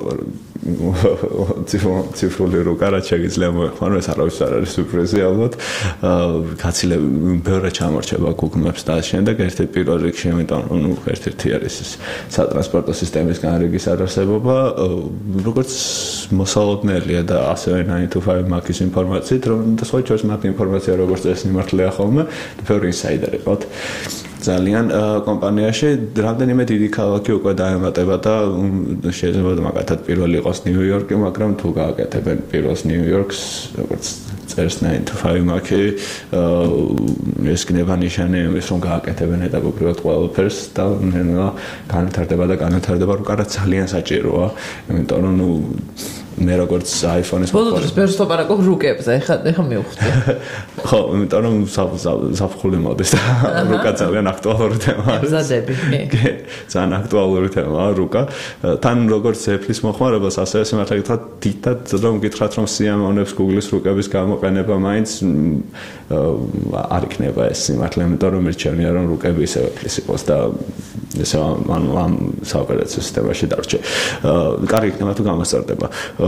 ციფრული რუკა, რაც შეიძლება მოეხმარო, ეს არავის არ არის სურპრიზი ალბათ. გაცილებით ბევრად ჩამორჩება Google Maps და შემდეგ ერთ-ერთი პირველ რიგში, იმიტომ რომ ერთ-ერთი არის ეს სატრანსპორტო სისტემის განრიგის არარსებობა, როგორც მოსალოდნელია და ასევე 9 to 5 Mac-ის ინფორმაციით, რომ და სხვა ჩვენს მათ ინფორმაცია როგორც წესი მიმართლეა ხოლმე, ბევრი ინსაიდერი ყავთ. ძალიან კომპანიაში რამდენიმე დიდი ქალაქი უკვე დაემატება და შეიძლება მაგათად პირველი იყოს ნიუ-იორკი, მაგრამ თუ გააკეთებენ პირველს ნიუ-იორკს, როგორც წერს 9 to 5 მაქი, ეს გნება ნიშანი იმის, რომ გააკეთებენ ეტაპობრივად ყველაფერს და განვითარდება რუკა ძალიან საჭიროა, იმიტომ რომ მე როგორც iPhone-ის ბოლოს ბევრს ვაპარაკობ რუკებზე, ეხლა მივხვდი. ხო, იმიტომ რომ საფხული მოდის და რუკა ძალიან აქტუალური თემაა. მზადები. კი, ძალიან აქტუალური თემაა რუკა. თან როგორც Apple-ის მოხმარებას, ასევე სიმართლე გითხრათ, თითად რომ გითხრათ, რომ სიამოვნებს Google-ის რუკების გამოყენება მაინც არ იქნება ეს სიმართლე, იმიტომ რომ მირჩევნია რომ რუკები ისევ Apple-ის იყოს და ესე ამ საოპერაციო სისტემაში დარჩე. კარგი იქნება თუ გამოსწორდება.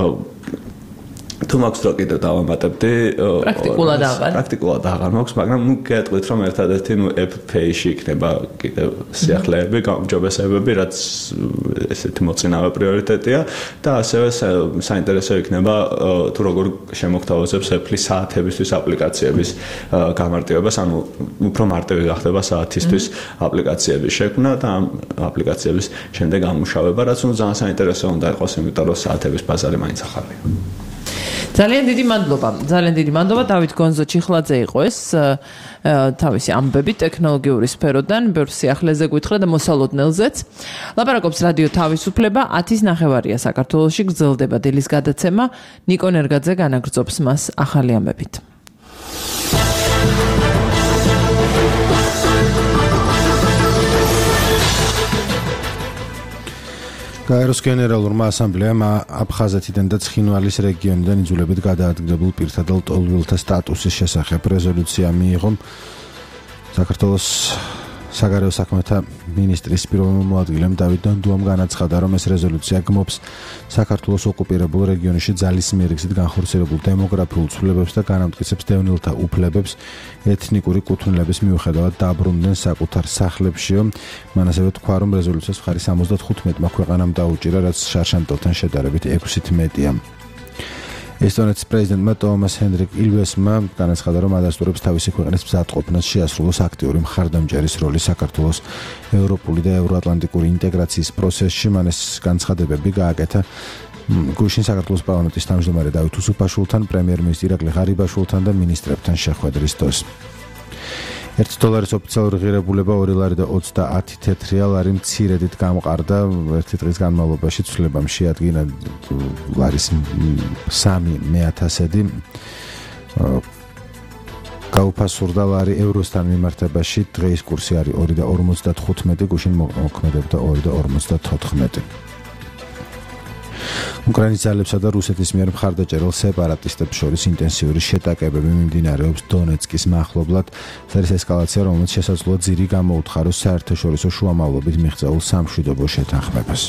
თუ მაქვს რო კიდე დავამატებდი პრაქტიკულად აღარ მაქვს, მაგრამ გეტყვით რომ ერთადერთი Apple Pay-ში იქნება კიდე სიახლეები, გაუმჯობესებები, რაც ესეთი მოწინავე პრიორიტეტია და ასევე საინტერესო იქნება თუ როგორ შემოგთავაზებს Apple-ის საათებისთვის აპლიკაციების გამარტივებას, ანუ უფრო მარტივი გახდება საათისთვის აპლიკაციების შექმნა და ამ აპლიკაციების შემდეგ ამუშავება, რაც ძალიან საინტერესო უნდა იყოს, იმიტომ რომ საათების ბაზარი მაინც ახალია. ძალიან დიდი მადლობა დავით გონზო-ჩიხლაძე იყო ეს თავისი ამბები ტექნოლოგიური სფეროდან, ბევრ სიახლეზე გითხრა და მოსალოდნელზეც. ლაპარაკობს რადიო თავისუფლება, 10:09 საქართველოში გრძელდება დილის გადაცემა, ნიკო ნერგაძე განაგრძობს მას ახალი ამბებით. გაეროს გენერალურმა ასამბლეამ აფხაზეთიდან და ცხინვალის რეგიონიდან იძულებით გადაადგილებულ პირთა და ლტოლვილთა სტატუსის შესახებ რეზოლუცია მიიღო საქართველოს საგარეო საქმეთა მინისტრის პირველმა მოადგილემ დავით დონდუამ განაცხადა, რომ ეს რეზოლუცია გმობს საქართველოს ოკუპირებულ რეგიონში ძალისმიერი გზით განხორციელებულ დემოგრაფიულ ცვლილებებს და განამტკიცებს დევნილთა უფლებებს ეთნიკური კუთვნილების მიუხედავად დაბრუნდნენ საკუთარ სახლებშიო. მან ასევე თქვა, რომ რეზოლუციას მხარი 75-მა ქვეყანამ დაუჭირა, რაც შარშანტელთან შედარებით 6-ით მეტია. ესტონეთის პრეზიდენტმა ტომას ჰენდრიკ ილვესმა განაცხადა, რომ ადასტურებს თავისი ქვეყნის მზადყოფნას შეასრულოს აქტიური მხარდამჭერის როლი საქართველოს ევროპული და ევროატლანტიკური ინტეგრაციის პროცესში. მან ეს განცხადებები გააკეთა გუშინ საქართველოს პარლამენტის თავმჯდომარე დავით უსუფაშვილთან, პრემიერ-მინისტრი ირაკლი ღარიბაშვილთან და მინისტრებთან შეხვედრის დროს. $1 ოფიციალური ღირებულება 2 ლარი და 30 ლარი მცირედით გამყარდა. 1 დღის განმავლობაში ცვლილებამ შეადგინა ლარის 3,000-დი. გაუფასურდა ლარი ევროსთან მიმართებაში, დღეის კურსი არის 2.55, გუშინ მოქმედებდა 2.54. უკრაინის ძალებსა და რუსეთის მიერ მხარდაჭერილ სეპარატისტებს შორის ინტენსიური შეტაკებები მიმდინარეობს დონეცკის მახლობლად. ეს ესკალაცია, რომელიც შესაძლოა ძირი გამოუთხაროს საერთაშორისო შუამავლობით მიღწეულ სამშვიდობო შეთანხმებას.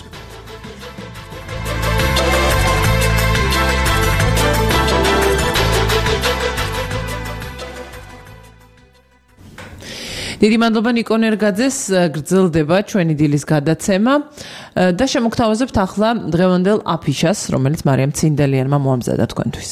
დიდი მადლობა ნიკო ნერგაძეს, გრძელდება ჩვენი დილის გადაცემა და შემოგთავაზებთ ახლა დღევანდელ აფიშას, რომელიც მარიამ ცინდელიანმა მოამზადა თქვენთვის.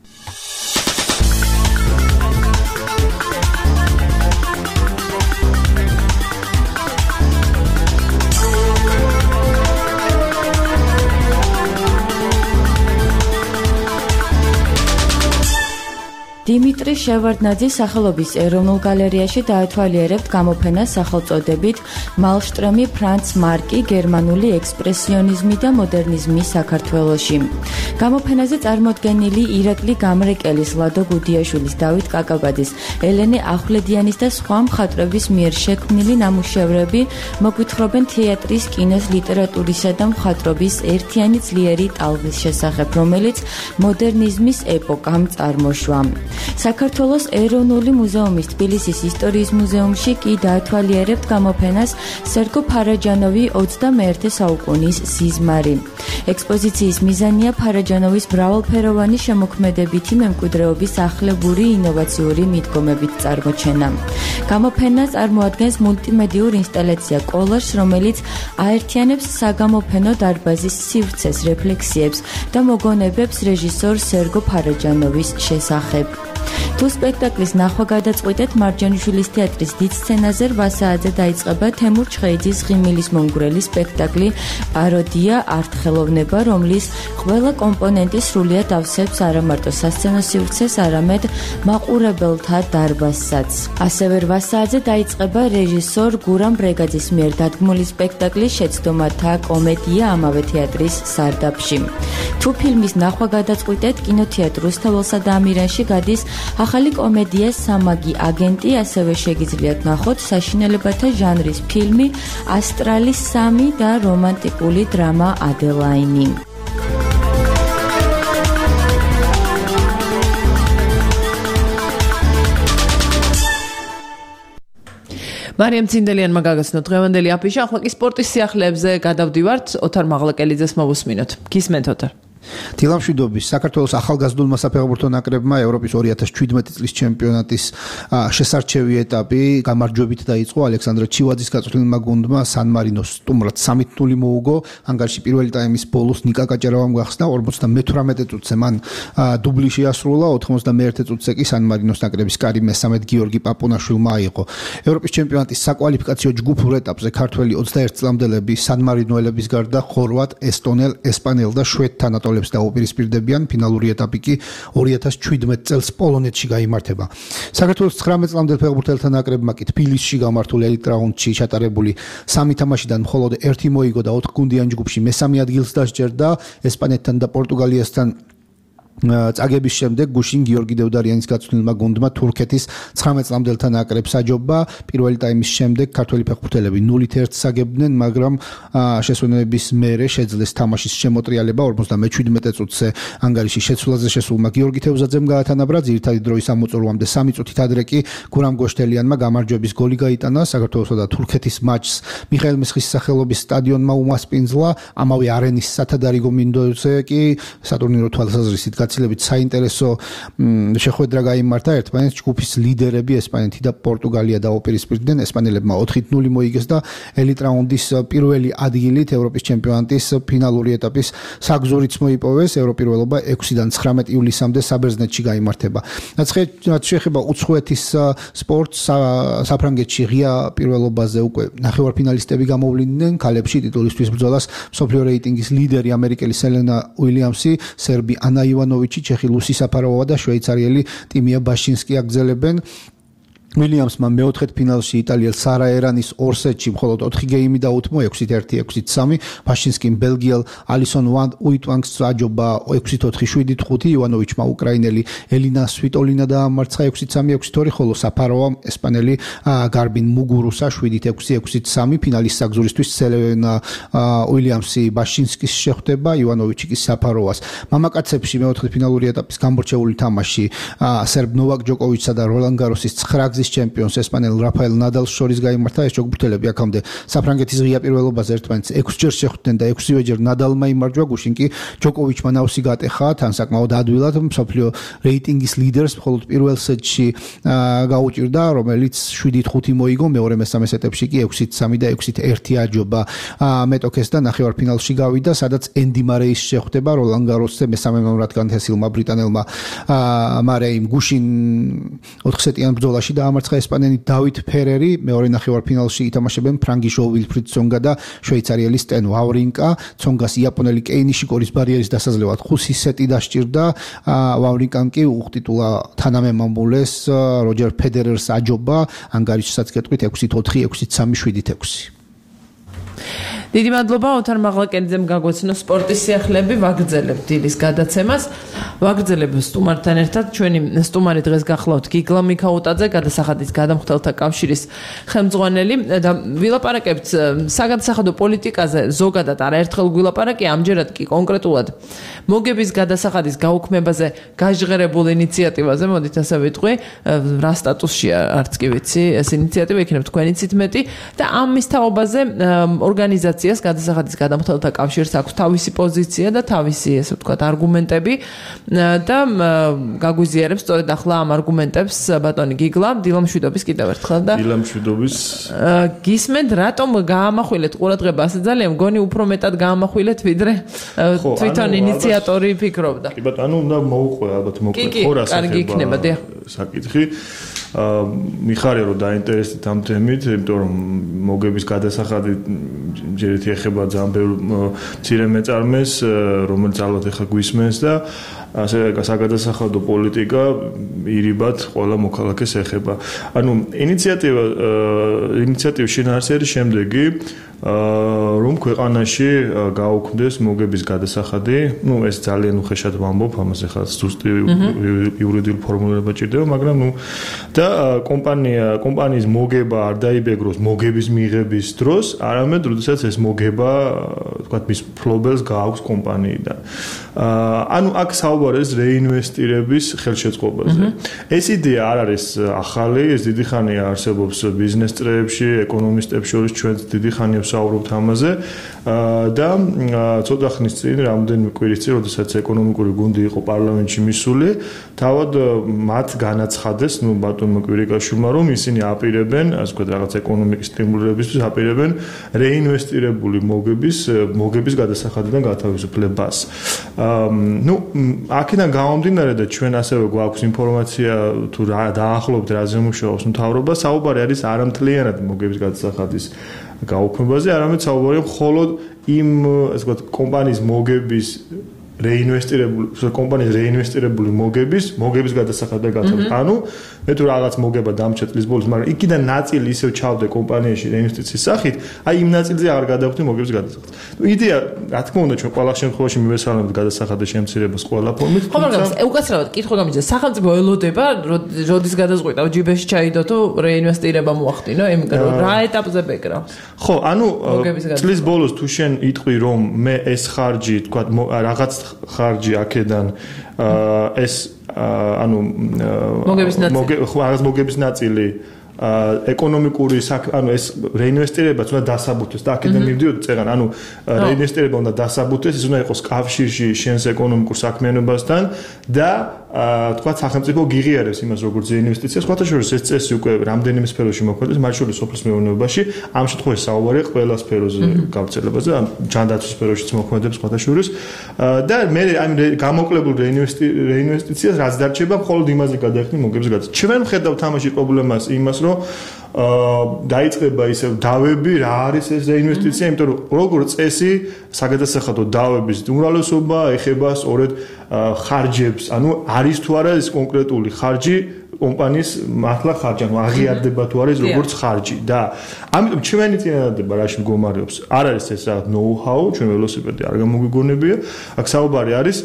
დიმიტრი შევარდნაძის სახელობის ეროვნულ გალერეაში დაეთვალიერებთ გამოფენას სახელწოდებით მალშტრომი ფრანც მარკი გერმანული ექსპრესიონიზმი და მოდერნიზმი საქართველოში. გამოფენაზე წარმოდგენილი ირაკლი გამრეკელის, ლადო გუდიაშვილის, დავით კაკაბაძის, ელენე ახვლედიანის და სხვა მხატვრების მიერ შექმნილი ნამუშევრები მოგვითხრობენ თეატრის, კინოს, ლიტერატურისა და მხატვრობის ერთიანი ძლიერი ტალღის შესახებ, რომელიც მოდერნიზმის ეპოქამ წარმოშვა. საქართველოს ეროვნული მუზეუმის თბილისის ისტორიის მუზეუმში კი დაათვალიერებთ გამოფენას სერგო ფარაჯანოვი 21 საუკუნის სიზმარი. ექსპოზიციის მიზანია ფარაჯანოვის მრავალფეროვანი შემოქმედებითი მემკვიდრეობის ახლებური ინოვაციური მიდგომებით წარმოჩენა. გამოფენა წარმოადგენს მულტიმედიურ ინსტალაცია კოლაჟს, რომელიც აერთიანებს საგამოფენო დარბაზის სივრცეს, რეფლექსიებს და მოგონებებს რეჟისორ სერგო ფარაჯანოვის შესახებ. თუ სპექტაკლის ნახვა გადაწყვეტეთ, მარჯანიშვილის თეატრის დიდ სცენაზე 8 საათზე დაიწყება თემურ ჩხეიძის ღიმილის მომგვრელი სპექტაკლი პაროდია არტ-ხელოვნება, რომლის ყველა კომპონენტი სრულიად ავსებს არა მარტო სასცენო სივრცეს, არამედ მაყურებელთა დარბაზსაც. ასევე 8 საათზე დაიწყება რეჟისორ გურამ ბრეგაძის მიერ დადგმული სპექტაკლის შეცდომათა კომედია ამავე თეატრის სარდაფში. თუ ფილმის ნახვა გადაწყვეტეთ, კინოთეატრ რუსთაველსა და ამირანში გადის ახალი კომედია სამაგი აგენტი, ასევე შეგიძლიათ ნახოთ საშინელებათა ჟანრის ფილმი ასტრალი 3 და რომანტიკული დრამა ადელაინი. მარიამ ცინდელიანმა გაგაცნო დღევანდელი აფიში, ახლა კი სპორტის სიახლეებზე გადავდივართ, ოთარ მაღლაკელიძეს მოვუსმინოთ. გისმენთ ოთარ. დილამშვიდობის საქართველოს ახალგაზრდულმა საფეხბურთო ნაკრებმა ევროპის 2017 წლის ჩემპიონატის შესარჩევი ეტაპი გამარჯვებით დაიწყო. ალექსანდრე ჩივაძის გაწვრთნილმა გუნდმა სან მარინოს სტუმრად 3-0 მოუგო. ანგარიში პირველი ტაიმის ბოლოს ნიკა კაჭარავამ გახსნა 58 წუთზე მან დუბლი შეასრულა. 91 წუთზე კი სან მარინოს ნაკრების კარი მესამედ გიორგი პაპონაშვილმა აიღო. ევროპის ჩემპიონატის საკვალიფიკაციო ჯგუფურ ეტაპზე ქართველი 21 წლამდელები სან მარინოელების გარდა ხორვატ, ესტონელ, ესპანელ და შვედთან დაუპირისპირდებიან. ფინალური ეტაპი კი 2017 წელს პოლონეთში გაიმართება. საქართველოს 19 წლამდელ ფეხბურთელთა ნაკრებმა კი თბილისში გამართულ ელიტ რაუნდში ჩატარებული 3 თამაშიდან მხოლოდ 1 მოიგო და 4 გუნდიან ჯგუფში მესამე ადგილს დასჯერდა. ესპანეთთან და პორტუგალიასთან წაგების შემდეგ გუშინ გიორგი დევდარიანის გაწვრთნილმა გუნდმა თურქეთის 19 წლამდელთა ნაკრებს აჯობა. პირველი ტაიმის შემდეგ ქართველი ფეხბურთელები 0-1 საგებდნენ, მაგრამ შესვენების მერე შეძლეს თამაშის შემოტრიალება. 57 წუთზე ანგარიში შეცვლაზე შესულმა გიორგი თევზაძემ გაათანაბრა. ძირითადი დროის ამოწურვამდე 3 წუთით ადრე კი გურამ გოშტელიანმა გამარჯვების გოლი გაიტანა. საქართველოსა და თურქეთის მატჩს მიხეილ მესხის სახელობის სტადიონმა უმასპინძლა. ამავე არენის სათადარიგო მინდორზე კი სატურნირო თვალსაზრისით გაცილებით საინტერესო შეხვედრა გაიმართა. ერთმანეთს ჯგუფის ლიდერები ესპანეთი და პორტუგალია დაუპირისპირდნენ. ესპანელებმა 4-0 მოიგეს და ელიტ რაუნდის პირველი ადგილით ევროპის ჩემპიონატის ფინალური ეტაპის საგზურიც მოიპოვეს. ევროპირველობა 6-დან 19 ივლისამდე საბერძნეთში გაიმართება. რაც შეეხება უცხოეთის სპორტს, საფრანგეთში ღია პირველობაზე უკვე ნახევარფინალისტები გამოვლინდნენ. ქალებში ტიტულისთვის ბრძოლას მსოფლიო რეიტინგის ლიდერი ამერიკელი სელენა უილიამსი, სერბი ანა ივანოვიჩი, ჩეხი ლუსი საფაროვა და შვეიცარიელი ტიმია ბაშინსკი აგრძელებენ. უილიამსმა მეოთხედ ფინალში იტალიელ სარა ერანის 2 სეტში მხოლოდ 4 გეიმი დაუთმო 6-1, 6-3. ბაშინსკიმ ბელგიელ ალისონ უიტვანგს აჯობა 6-4, 7-5. ივანოვიჩმა უკრაინელი ელინა სვიტოლინა დაამარცხა 6-3, 6-2, ხოლო საფაროვამ ესპანელი გარბინ მუგურუსა 7-6, 6-3. ფინალის საგზურისთვის სელენა უილიამსი ბაშინსკის შეხვდება, ივანოვიჩი კი საფაროვას. მამაკაცებში მეოთხედ ფინალური ეტაპის გამორჩეული თამაში სერბ ნოვაკ ჯოკოვიჩსა და როლან გაროსის 9 ჩემპიონს ესპანელ რაფაელ ნადალს შორის გაიმართა. ეს ჯგუფთელები აქამდე საფრანგეთის ღია პირველობაზე ერთმანეთს 6 ჯერ შეხვდნენ და 6-ვე ჯერ ნადალმა იმარჯვა. გუშინ კი ჯოკოვიჩმა ნავსი გატეხა, თან საკმაოდ ადვილად მსოფლიო რეიტინგის ლიდერს მხოლოდ პირველ სეტში გაუჭირდა, რომელიც 7-5 მოიგო. მეორე მესამე სეტებში კი 6-3 და 6-1 აჯობა მეტოქეს და ნახევარფინალში გავიდა, სადაც ენდი მარეის შეხვდება როლან გაროსზე მესამე ნომრად განთესილმა ბრიტანელმა მარეიმ. გუშინ 4 სეტიან ბრძოლაში ამარცხა ესპანელი დავით ფერერი. მეორე ნახევარფინალში ითამაშებენ ფრანგი შოუ ვილფრიდ ცონგა და შვეიცარიელი სტენ ვავრინკა. ცონგას იაპონელი კეინი შიკორის ბარიერის დასაძლევად 5 სეტი დასჭირდა. ვავრინკამ კი უხტიტულა თანამემამულეს როჯერ ფედერერს აჯობა. ანგარიშსაც გეტყვით 6-4, 6-3, 7-6. დიდი მადლობა ოთარ მაღლაკელიძემ გაგვეცნო სპორტის სიახლეები. ვაგრძელებთ დილის გადაცემას. ვაგრძელებთ სტუმართან ერთად. ჩვენი სტუმარი დღეს გახლავთ გიგლა მიქაუტაძე, გადასახადის გადამხდელთა კავშირის ხელმძღვანელი და ვილაპარაკებთ საგადასახადო პოლიტიკაზე. ზოგადად არაერთხელ ვილაპარაკია, ამჯერად კი კონკრეტულად მოგების გადასახადის გაუქმებაზე გაჟღერებულ ინიციატივაზე. მოდით ასე ვიტყვი, რა სტატუსშია არც კი ვიცი ეს ინიციატივა, იქნებ თქვენიცით მეტი და ამ მისთაობაზე ორგანიზაცია ინფორმაციას გადასახადის გადამხდელთა კავშირს აქვს თავისი პოზიცია და თავისი, ესე ვთქვათ, არგუმენტები და გაგვიზიარებს სწორედ ახლა ამ არგუმენტებს ბატონი გიგლა დილამშვიდობის კიდევ ერთხელ და დილამშვიდობის გისმენთ რატომ გაამახვილეთ ყურადღება ასე ძალიან მგონი უფრო მეტად გაამახვილეთ ვიდრე თვითონ ინიციატორი ფიქრობდა. კი ბატონო, უნდა მოუყვე ალბათ მოკლედ ხორას კარგი იქნება დიახ. საკითხი მიხარია რომ დაინტერესდით ამ თემით, იმიტომ რომ მოგების გადასახადი ჯერეთი ეხება ძალიან ბევრ მცირე მეწარმეს, რომელიც ალბათ ახლა გვისმენს და ასე საგადასახადო პოლიტიკა ირიბად ყველა მოქალაქეს ეხება. ანუ ინიციატივის შინაარსი არის შემდეგი, რომ ქვეყანაში გაუქმდეს მოგების გადასახადი, ეს ძალიან უხეშად ვამბობ, ამას ახლა ზუსტი იურიდიული ფორმულირება ჭირდება, მაგრამ და კომპანიის მოგება არ დაიბეგროს მოგების მიღების დროს, არამედ როდესაც ეს მოგება, თქვათ, მის ფლობელს გააქვს კომპანიიდან. ანუ აქ საუბარი არის რეინვესტირების ხელშეწყობაზე. ეს იდეა არ არის ახალი, ეს დიდი ხანია არსებობს ბიზნეს წრეებში, ეკონომისტებს შორის ჩვენც დიდი ხანია ვსაუბრობთ ამაზე და ცოტა ხნის წინ, რამდენიმე კვირის წინ, როდესაც ეკონომიკური გუნდი იყო პარლამენტში მისული, თავად მათ განაცხადეს, ბატონმა კვირიკაშვილმა, რომ ისინი აპირებენ, ასე ვთქვათ, რაღაც ეკონომიკის სტიმულირებისთვის აპირებენ რეინვესტირებული მოგების გადასახადიდან გათავისუფლებას. აქედან გამომდინარე და ჩვენ ასევე გვაქვს ინფორმაცია თუ დაახლოებით რაზე მუშაობს მთავრობა, საუბარი არის არამთლიანად მოგების გადასახადის გაუქმებაზე, არამედ საუბარია მხოლოდ იმ, ასე ვთქვათ, კომპანიის მოგების რეინვესტირებული მოგების გადასახადიდან გათავისუფლება. ანუ მე თუ რაღაც მოგება დამჭა წლის ბოლოს, მაგრამ იქიდან ნაწილი ისევ ჩავდე კომპანიაში რეინვესტიციის სახით, აი იმ ნაწილზე არ გადავხდი მოგების გადასახადს. იდეა, რა თქმა უნდა, ჩვენ ყველა შემთხვევაში მივესალმებთ გადასახადის შემცირებას ყველა ფორმით. ხო, მაგრამ უკაცრავად კითხვა გამიჯდა, სახელმწიფო ელოდება, როდის გადაზღვიტა ჯიბეში ჩაიდო თუ რეინვესტირება მოახდინო, იმიტომ რომ რა ეტაპზე ბეკრავს. ხო, ანუ წლის ბოლოს თუ შენ იტყვი რომ მე ეს ხარჯი, თქვა რაღაც ხარჯი აქედან ეს ანუ მოგების ნაწილი ეკონომიკური ანუ ეს რეინვესტირებაც უნდა დასაბუთდეს და აქედან მივდიოდი წერან, ანუ რეინვესტირება უნდა დასაბუთდეს, ის უნდა იყოს კავშირში შენს ეკონომიკურ საქმიანობასთან და თქვა სახელმწიფო გიღიარებს იმას როგორც ინვესტიციას, სხვათა შორის ეს წესი უკვე რამდენიმე სფეროში მოქმედებს, მათ შორის სოფლის მეურნეობაში, ამ შემთხვევაში საუბარია ყველა სფეროზე გავრცელებაზე, ჯანდაცვის სფეროშიც მოქმედებს სხვათა შორის და მე ამ გამოკლებულ რეინვესტიციას რაც დარჩება, მხოლოდ იმაზე გადაეხმი მოგების გადასახადს. ჩვენ ვხედავთ თამაში პრობლემას იმას, რომ დაიწყება ისევ დავები, რა არის ეს რეინვესტიცია, იმიტომ რომ როგორც წესი საგადასახადო დავების უმრავლესობა ეხება სწორედ ხარჯებს, ანუ არის თუ არა ეს კონკრეტული ხარჯი კომპანიის მართლა ხარჯი, ანუ აღიარდება თუ არის როგორც ხარჯი და ამიტომ ჩვენი წინადადება რაში მდგომარეობს, არ არის ეს რაღაც ნოუ-ჰაუ, ჩვენ ველოსიპედი არ გამოგვიგონებია, აქ საუბარი არის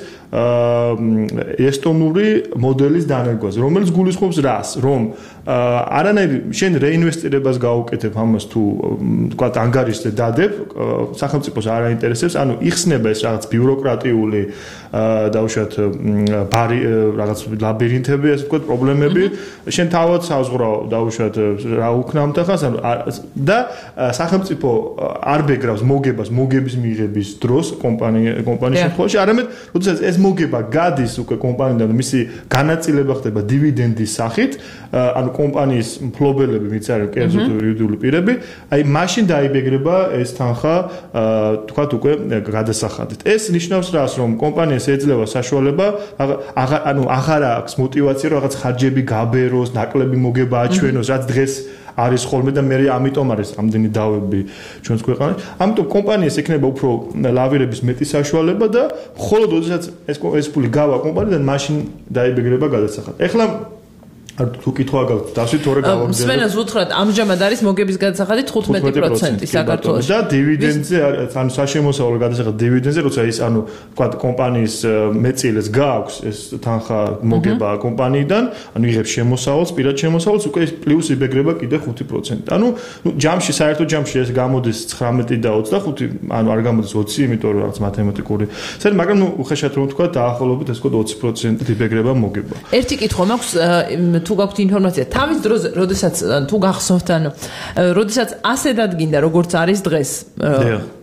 ესტონური მოდელის დანერგვაზე, რომელიც გულისხმობს რას, რომ არანაირი შენ რეინვესტირებას გაუკეთებ ამას თუ თქვა ანგარიშზე დადებ, სახელმწიფოს არ აინტერესებს, ანუ იხსნება ეს რაღაც ბიუროკრატიული დაუშვათ რაღაც ლაბირინთები, ასე ვთქვათ, პრობლემები, შენ თავად საზღვრაო დაუშვათ რა უქნა ამთახას, ანუ და სახელმწიფო არ ბეგრავს მოგების მიღების დროს კომპანიის შემთხვევაში, არამედ როდესაც ეს მოგება გადის უკვე კომპანიიდან, მისი განაწილება ხდება დივიდენდის სახით, ანუ კომპანიის მფლობელები მიცარენ კერძო იურიდიული პირები, აი მაშინ დაიბეგრება ეს თანხა, თქვათ უკვე გადასახადით. ეს ნიშნავს რას, რომ კომპანიას ეძლევა საშუალება, ანუ აღარ აქვს мотиваცია რომ რაღაც ხარჯები გაბეროს, ნაკლები მოგება აჩვენოს, რაც დღეს არის ხოლმე და მე ამიტომ არის ამდენი დავები ჩვენს ქვეყანაში. ამიტომ კომპანიას ექნება უფრო ლავირების მეტი საშუალება და მხოლოდ როდესაც ეს ფული გავა კომპანიიდან, მაშინ დაიბეგრება გადასახადი. ეხლა თუ კითხვა გაქვთ, დავსვით თორე გავაგზავნე. სვენას უთხრათ, ამჟამად არის მოგების გადასახადი 15% საქართველოში. და დივიდენდზე, ანუ საშემოსავლო გადასახადი დივიდენდზე, როცა ის ანუ თქვა კომპანიის მეწილეს გააქვს ეს თანხა მოგება კომპანიიდან, ანუ იღებს შემოსავალს, პირად შემოსავალს, უკვე ის პლუს იბეგრება კიდე 5%. ანუ ჯამში საერთო ჯამში ეს გამოდის 19 და 25, ანუ არ გამოდის 20, იმიტომ რომ რაღაც მათემატიკური. მაგრამ უხეშად რომ თქვა, დაახლოებით ეს კოდ 20% იბეგრება მოგება. ერთი კითხვა მაქვს თუ გაქვთ ინფორმაცია თავის დროზე, როდესაც თუ გახსოვთ, ანუ როდესაც ასე დადგინდა, როგორც არის დღეს,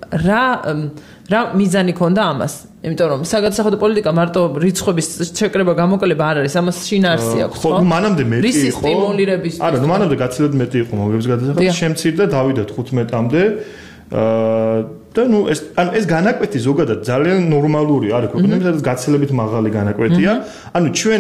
რა მიზანი ქონდა ამას? იმიტომ რომ საგადასახადო პოლიტიკა მარტო რიცხვების შეკრება გამოკლება არ არის, ამას შინაარსი აქვს, ხო? ხო, მანამდე მეტი იყო. სტიმულირების. არა, მანამდე გაცილებით მეტი იყო მოგების გადასახადი, შემცირდა დავიდა 15-მდე. და ეს განაკვეთი ზოგადად ძალიან ნორმალური არის ქვეყნებში, სადაც გაცილებით მაღალი განაკვეთია. ანუ ჩვენ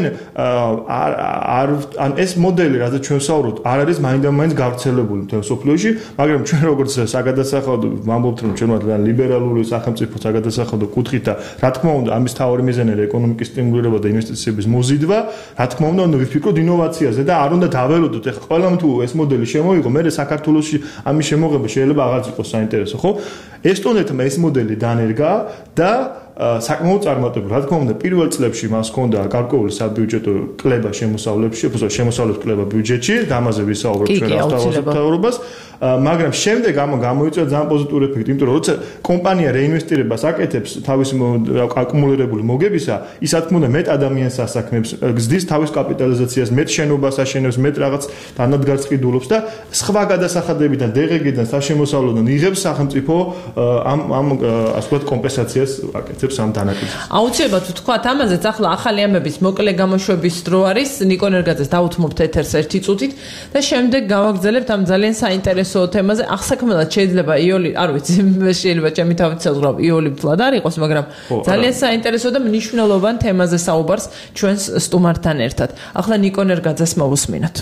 ეს მოდელი, რაზეც ჩვენ ვსაუბრობთ, არ არის მაინდამაინც გავრცელებული მთელ სოფლიოში, მაგრამ ჩვენ როგორც საგადასახადო ვამბობთ, რომ ჩვენ ძალიან ლიბერალური სახელმწიფო საგადასახადო კუთხით და რა თქმა უნდა, ამის თავი მიზანი არის ეკონომიკის სტიმულირება და ინვესტიციების მოზიდვა, რა თქმა უნდა, უნდა ვიფიქროთ ინოვაციაზე და არ უნდა დაველოდოთ. ეხლა ყველამ თუ ეს მოდელი შემოიღო, მე საქართველოში ამის შემოღება შეიძლება აღარც იყოს საინტერესო, ხო? ესტონეთმა ეს მოდელი დანერგა და საკმაოდ წარმატებული. რა თქმა უნდა, პირველ წლებში მას ჰქონდა გარკვეული საბიუჯეტო კლება შემოსავლებში, შემოსავლების კლება ბიუჯეტში, და ამაზე ვისაუბრებთ ჩვენ ავტოვაზრობას. მაგრამ შემდეგ გამოიწვია ძალიან პოზიტიური ეფექტი, იმიტომ რომ როცა კომპანია რეინვესტირებას აკეთებს თავის აკუმულირებული მოგებისა, ის რა თქმა უნდა მეტ ადამიანს ასაქმებს, გზდის თავის კაპიტალიზაციას, მეტ შენობას აშენებს, მეტ რაღაც დანადგარს ყიდულობს და სხვა გადასახადებიდან, დეგეგიდან, საშემოსავლოდან იღებს სახელმწიფო ამ ასე ვთქვათ კომპენსაციას აკეთებს ამ დანაკლისს. აუცილებლად ვთქვათ ამაზეც, ახლა ახალი ამების მოკლე გამოშვების დრო არის, ნიკო ნერგაძეს დავუთმობთ ეთერს ერთი წუთით და შემდეგ გავაგრძელებთ ამ ძალიან საინტერესო თემაზე. აღსაქმნელად შეიძლება იოლი, არ ვიცი, შეიძლება ჩემი თავით საზღვრავ იოლი ფლად არ იყოს, მაგრამ ძალიან საინტერესო და მნიშვნელოვან თემაზე საუბარს ჩვენს სტუმართან ერთად. ახლა ნიკო ნერგაძეს მოვუსმინოთ.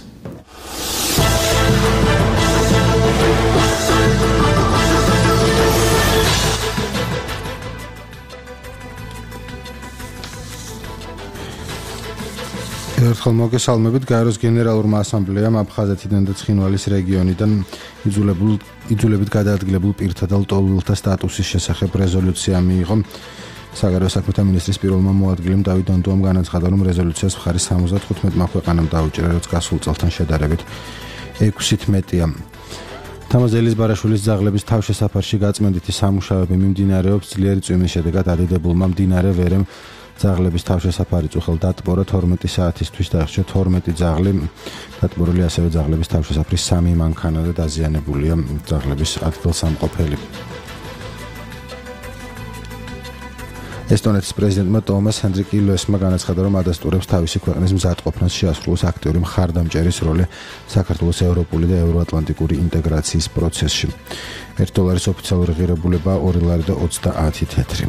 ერთხელ მოგესალმებით. გაეროს გენერალურმა ასამბლეამ აფხაზეთიდან და ცხინვალის რეგიონიდან იძულებით გადაადგილებულ პირთა და ლტოლვილთა სტატუსის შესახებ რეზოლუცია მიიღო. საგარეო საქმეთა მინისტრის პირველმა მოადგილემ დავით დონტუამ განაცხადა, რომ რეზოლუციას მხარი 75-მა ქვეყანამ დაუჭირა, რაც გასულ წელთან შედარებით 6-ით მეტია. თამაზ ელიზბარაშვილის ძაღლების თავშესაფარში გაწმენდითი სამუშაოები მიმდინარეობს. ძლიერი წვიმის შედეგად ადიდებულმა მდინარე ვერემ ძაღლების თავშესაფარი წუხელ დატბორა 12 საათისთვის დაიხშა 12 ძაღლი. დატბორილი ასევე ძაღლების თავშესაფრის 3 მანქანა და დაზიანებულია ძაღლების ადგილსამყოფელი. ესტონეთის პრეზიდენტმა ტომას ჰენდრიკ ილვესმა განაცხადა, რომ ადასტურებს თავისი ქვეყნის მზადყოფნას შეასრულოს აქტიური მხარდამჭერის როლი საქართველოს ევროპული და ევროატლანტიკური ინტეგრაციის პროცესში. $1 ოფიციალური ღირებულება $2.30.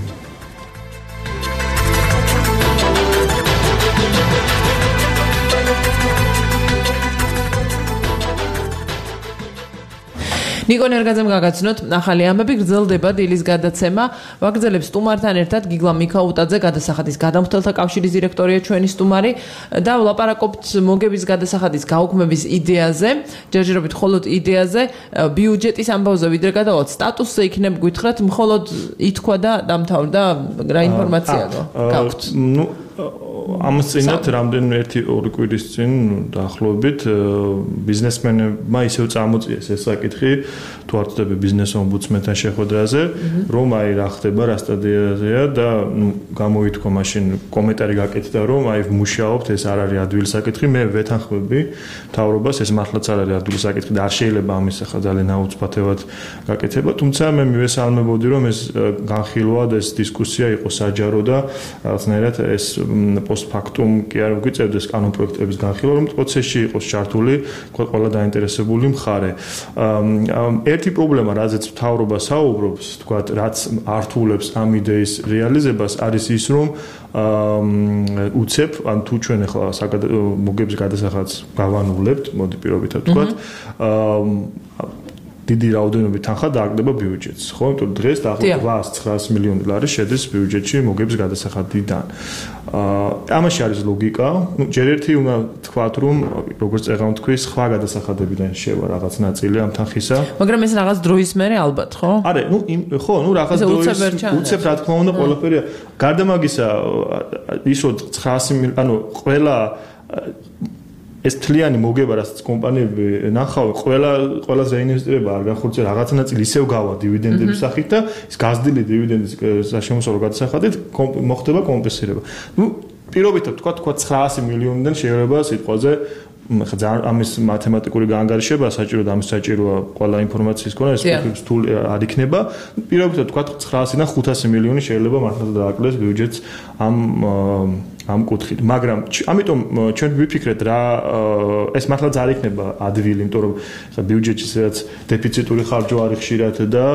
ნიკო ნერგაძემ გაგაცნოთ ახალი ამბები, გრძელდება დილის გადაცემა. ვაგრძელებს სტუმართან ერთად გიგლა მიქაუტაძე, გადასახადის გადამხდელთა კავშირის დირექტორია ჩვენი სტუმარი და ვლაპარაკობთ მოგების გადასახადის გაუქმების იდეაზე, ჯერჯერობით მხოლოდ იდეაზე, ბიუჯეტის ამბავზე ვიდრე გადავალთ სტატუსზე იქნებ გითხრათ, მხოლოდ ითქვა და დამთავრდა რა ინფორმაცია გაქვთ? ამას წინათ რამდენიმე 1-2 კვირის წინ დაახლოებით ბიზნესმენებმა ისევ წამოწიეს ეს საკითხი, თუ არ ვწდები ბიზნეს ომბუდსმენთან შეხვედრაზე, რომ აი რა ხდება, რა სტადიაზეა და გამოითქვა მაშინ კომენტარი გაკეთდა, რომ აი ვმუშაობთ, ეს არ არის ადვილი საკითხი, მე ვეთანხმები მთავრობას, ეს მართლაც არ არის ადვილი საკითხი და არ შეიძლება ამის ახლა ძალიან აუცბათევად გაკეთება, თუმცა მე მივესალმებოდი, რომ ეს განხილვა და ეს დისკუსია იყო საჯარო და რაღაცნაირად ეს პოსტფაქტუმ კი არ გვიწევდეს კანონ პროექტების განხილვა, რომ პროცესში იყოს ჩართული ყველა დაინტერესებული მხარე. ერთი პრობლემა, რაზეც მთავრობა საუბრობს, თქვათ, რაც ართულებს ამ იდეის რეალიზებას, არის ის, რომ უცებ, ან თუ ჩვენ ახლა მოგების გადასახადს გავანულებთ, მოდი პირობითად ვთქვათ, დიდი რაოდენობით თანხა დააგდება ბიუჯეტს, ხო? იმიტომ რომ დღეს დაახლოებით $800 მილიონი შედის ბიუჯეტში მოგების გადასახადიდან. ამაში არის ლოგიკა. ჯერ ერთი უნდა თქვათ, რომ როგორც წეგავ თქვი, სხვა გადასახადებიდან შევა რაღაც ნაწილი ამ თანხისა. მაგრამ ეს რაღაც დროის მერე ალბათ, ხო? არა, ხო, რაღაც დროის უცებ რა თქმა უნდა ყველაფერია. გარდა მაგისა, ის რომ 900 ანუ ყველა ეს თლიანი მოგება, რასაც კომპანიები ნახავენ, ყველას რეინვესტირება არ განხორციელება, რაღაც ნაწილი ისევ გავა დივიდენდების სახით და ის გაზრდილი დივიდენდის საშემოსავლო გადასახადით მოხდება კომპენსირება. პირობითად თქვა 900 მილიონიდან შეიძლება სიტყვაზე ამის მათემატიკური გაანგარიშება საჭიროა ამის საჭიროა ყველა ინფორმაციის ქონა ეს რთული არ იქნება პირობითად თქვა 900-დან 500 მილიონი შეიძლება მართლა დააკლდეს ბიუჯეტს ამ კუთხით მაგრამ ამიტომ ჩვენ ვიფიქრეთ რა ეს მართლა არ იქნება ადვილი იმიტომ რომ ხა ბიუჯეტში სადაც დეფიციტური ხარჯვა არის ხშირად და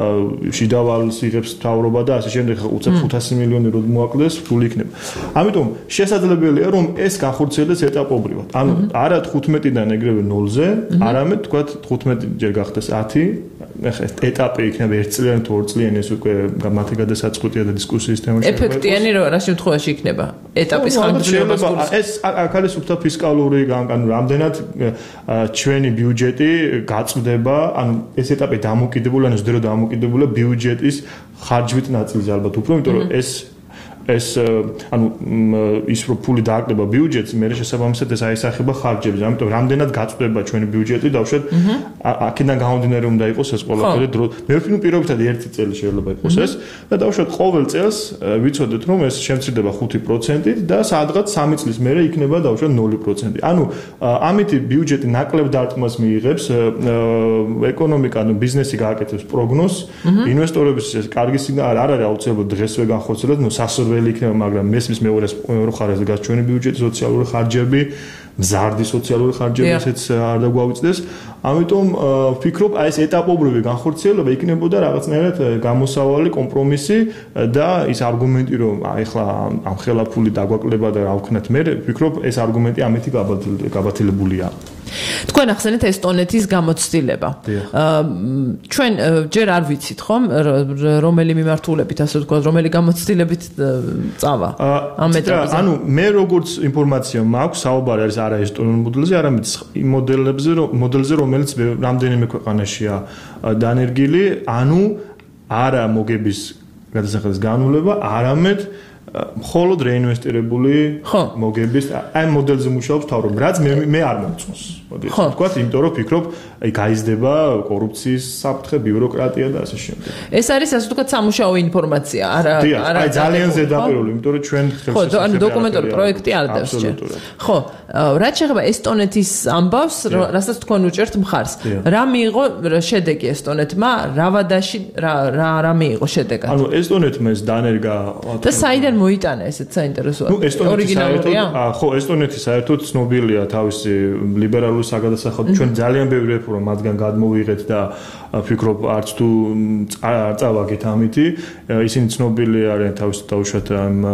შიდავალს იღებს მთავრობა და ასე შემდეგ ხა 500 მილიონი რო მოაკლდეს რთული იქნება ამიტომ შესაძლებელია რომ ეს განხორციელდეს ეტაპობრივად ანუ არა 15-დან ეგრევე 0-ზე არამედ თქვა 15 ჯერ გახდეს 10 ეხლა ეტაპი იქნება 1 წლიანი თუ 2 წლიანი ეს უკვე მათი გადასაწყვეტია და დისკუსიის თემა შეიძლება ეფექტიანი რა შემთხვევაში იქნება ეტაპის ხანგრძლივობას ეს აქ არის უბრალოდ ფისკალური ანუ რამდენად ჩვენი ბიუჯეტი გაწვდება ანუ ეს ეტაპი დამოკიდებული ანუ ზერო დამოკიდებულია ბიუჯეტის ხარჯვით ნაწილზე ალბათ უფრო იმიტომ რომ ეს ანუ ის რო ფული დააკლდება ბიუჯეტს მე შესაბამისად ეს აისახება ხარჯებზე ამიტომ რამდენად გაწვდება ჩვენი ბიუჯეტი დავუშვათ აქედან გამომდინარე უნდა იყოს ეს ყველაფერი დრო მე ვფიქრობ პირობითად 1 წელი შეიძლება იყოს ეს და დავუშვათ ყოველ წელს ვიცოდეთ რომ ეს შემცირდება 5%-ით და სადღაც 3 წლის მერე იქნება დავუშვათ 0%. ანუ ამითი ბიუჯეტი ნაკლებ დარტყმას მიიღებს ეკონომიკა ანუ ბიზნესი გააკეთებს პროგნოზს ინვესტორების ეს კარგი სიგნალი არ არის აუცილებლად დღესვე განხორციელდეს ნუ სასურველი იქნება მაგრამ მესმის მეორე ხარეს დგას ჩვენი ბიუჯეტი სოციალური ხარჯები მზარდი სოციალური ხარჯები ესეც არ დაგვავიწდეს ამიტომ ვფიქრობ აი ეს ეტაპობრივი განხორციელება იქნებოდა რაღაცნაირად გამოსავალი კომპრომისი და ის არგუმენტი რომ აი ახლა ამ ხელაფული დაგვაკლება და რა ვქნათ მე ვფიქრობ ეს არგუმენტი ამითი გაბათილებულია თქვენ ახსენეთ ესტონეთის გამოცდილება ჩვენ ჯერ არ ვიცით ხომ რომელი მიმართულებით ასე ვთქვათ რომელი გამოცდილებით წავა ამ ეტაპზე ანუ მე როგორც ინფორმაცია მაქვს საუბარი არის არა ესტონურ მოდელზე არამედ იმ მოდელზე რომელიც რამდენიმე ქვეყანაშია დანერგილი ანუ არა მოგების გადასახადის განულება არამედ მხოლოდ რეინვესტირებული მოგების აი მოდელზე მუშაობს თავრობა რაც მე არ მომწონს მოდი თქვა იმიტომ რომ ვფიქრობ აი გაიზრდება კორუფციის საფრთხე ბიუროკრატია და ასე შემდეგ ეს არის ასე ვთქვათ სამუშაო ინფორმაცია არა აი ძალიან ზედაპირული იმიტომ რომ ჩვენ ხო ანუ დოკუმენტური პროექტი არ დევს ხო რაც შეეხება ესტონეთის ამბავს რასაც თქვენ უჭერთ მხარს რა მიიღო შედეგი ესტონეთმა რა ვადაში რა მიიღო შედეგად ანუ ესტონეთმა ეს დანერგა და საიდან მოიტანა ესეც საინტერესოა ორიგინალურია ხო ესტონეთი საერთოდ ცნობილია თავისი ლიბერალური საგადასახადო ჩვენ ძალიან ბევრი რეფორმა მათგან გადმოვიღეთ და ვფიქრობ არც თუ არ წავაგეთ ამითი ისინი ცნობილი არიან თავის დაუშვათ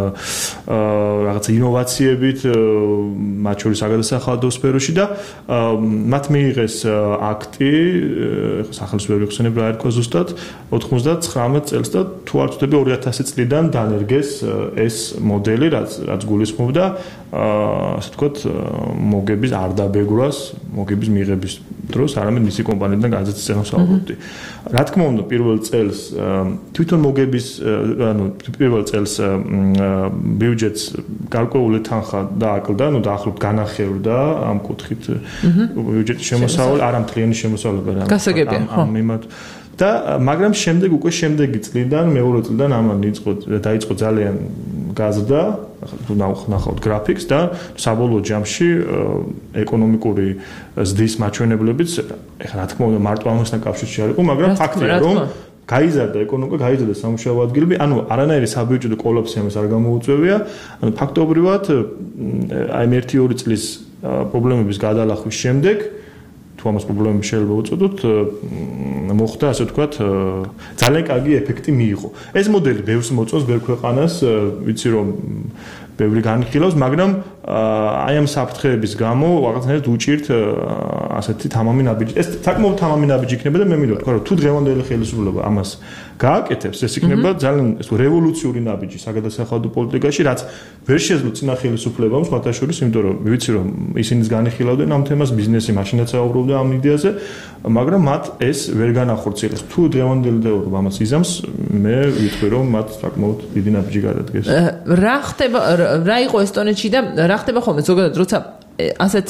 რაღაცა ინოვაციებით მათ შორის საგადასახადო სფეროში და მათ მიიღეს აქტი სახელმწიფო ხსენებ რა ერქვა ზუსტად 99 წელს და თუ არ ვთქვი 2000 წლიდან დანერგეს ეს მოდელი რაც გულისხმობდა ასე ვთქვათ მოგების არ დაბეგრვას მოგების მიღების დროს არამედ მისი კომპანიიდან განზრახვის წესავსაუბრობდი. რა თქმა უნდა პირველ წელს თვითონ მოგების ანუ პირველ წელს ბიუჯეტს გარკვეული თანხა დააკლდა, ну დაახლოებით განახევრდა ამ კუთხით ბიუჯეტის შემოსავალი, არა მთლიანი შემოსავლება რა. გასაგებია, ხო. და მაგრამ შემდეგ უკვე შემდეგი წლიდან მეორე წლიდან ამან დაიწყო ძალიან გაზრდა თუ ნახავთ გრაფიკს და საბოლოო ჯამში ეკონომიკური ზრდის მაჩვენებლებიც ეხლა რა თქმა უნდა მარტო ამასთან კავშირში არ იყო მაგრამ ფაქტია რომ გაიზარდა ეკონომიკა გაიზარდა სამუშაო ადგილები ანუ არანაირი საბიუჯეტო კოლაფსი ამას არ გამოუწევია ანუ ფაქტობრივად აი 1-2 წლის პრობლემების გადალახვის შემდეგ თუ ამას პრობლემები შეიძლება უწოდოთ მოხდა ასე ვთქვათ ძალიან კარგი ეფექტი მიიღო ეს მოდელი ბევრს მოწონს ბევრ ქვეყანას ვიცი რომ ბევრი განიხილავს მაგრამ აი ამ საფრთხეების გამო რაღაცნაირად უჭირთ ასეთი თამამი ნაბიჯი ეს საკმაოდ თამამი ნაბიჯი იქნება და მე მინდა ვთქვა რომ თუ დღევანდელი ხელისუფლება ამას გააკეთებს ეს იქნება ძალიან რევოლუციური ნაბიჯი საგადასახადო პოლიტიკაში რაც ვერ შეძლო წინა ხელისუფლებამ სხვათა შორის იმიტომ რომ ვიცი რომ ისინიც განიხილავდნენ ამ თემას ბიზნესი მაშინაც საუბრობდა ამ იდეაზე მაგრამ მათ ეს ვერ განახორციელეს თუ დღევანდელი დევრობა ამას იზამს მე ვიტყვი რომ მათ საკმაოდ დიდი ნაბიჯი გადადგეს რა ხდება რა იყო ესტონეთში და რა ხდება ხოლმე ზოგადად როცა ასეთ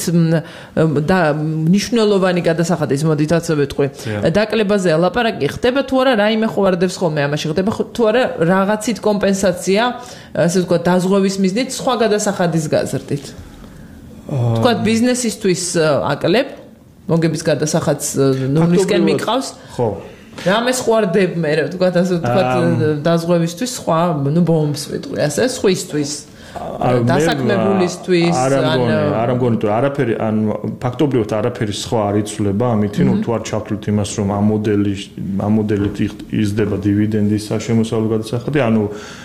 ნიშნულოვანი გადასახადის მოდითაც ვეთქვი დაკლებაზე ლაპარაკი ხდება თუ არა რაიმე ხოვარდებს ხოლმე ამაში ხდება თუ არა რაღაცით კომპენსაცია ასე ვთქვათ დაზღვევის მიზნით სხვა გადასახადის გაზრდით თქვათ ბიზნესისთვის აკლებ, მოგების გადასახადს ნულისკენ მიყავს. ხო. რამეს ხვარდებ მე, თქვათ ასე თქვათ დაზღვევისთვის სხვა, ბომბს ვიტყვი, ასე სხვისთვის. დასაქმებულისთვის არ ამგონი თუ არაფერი ან ფაქტობრივად არაფერი სხვა არ იცვლება ამით თუ არ ჩავთვლით იმას რომ ამ მოდელით იზრდება დივიდენდის შემოსავლო გადასახადი ანუ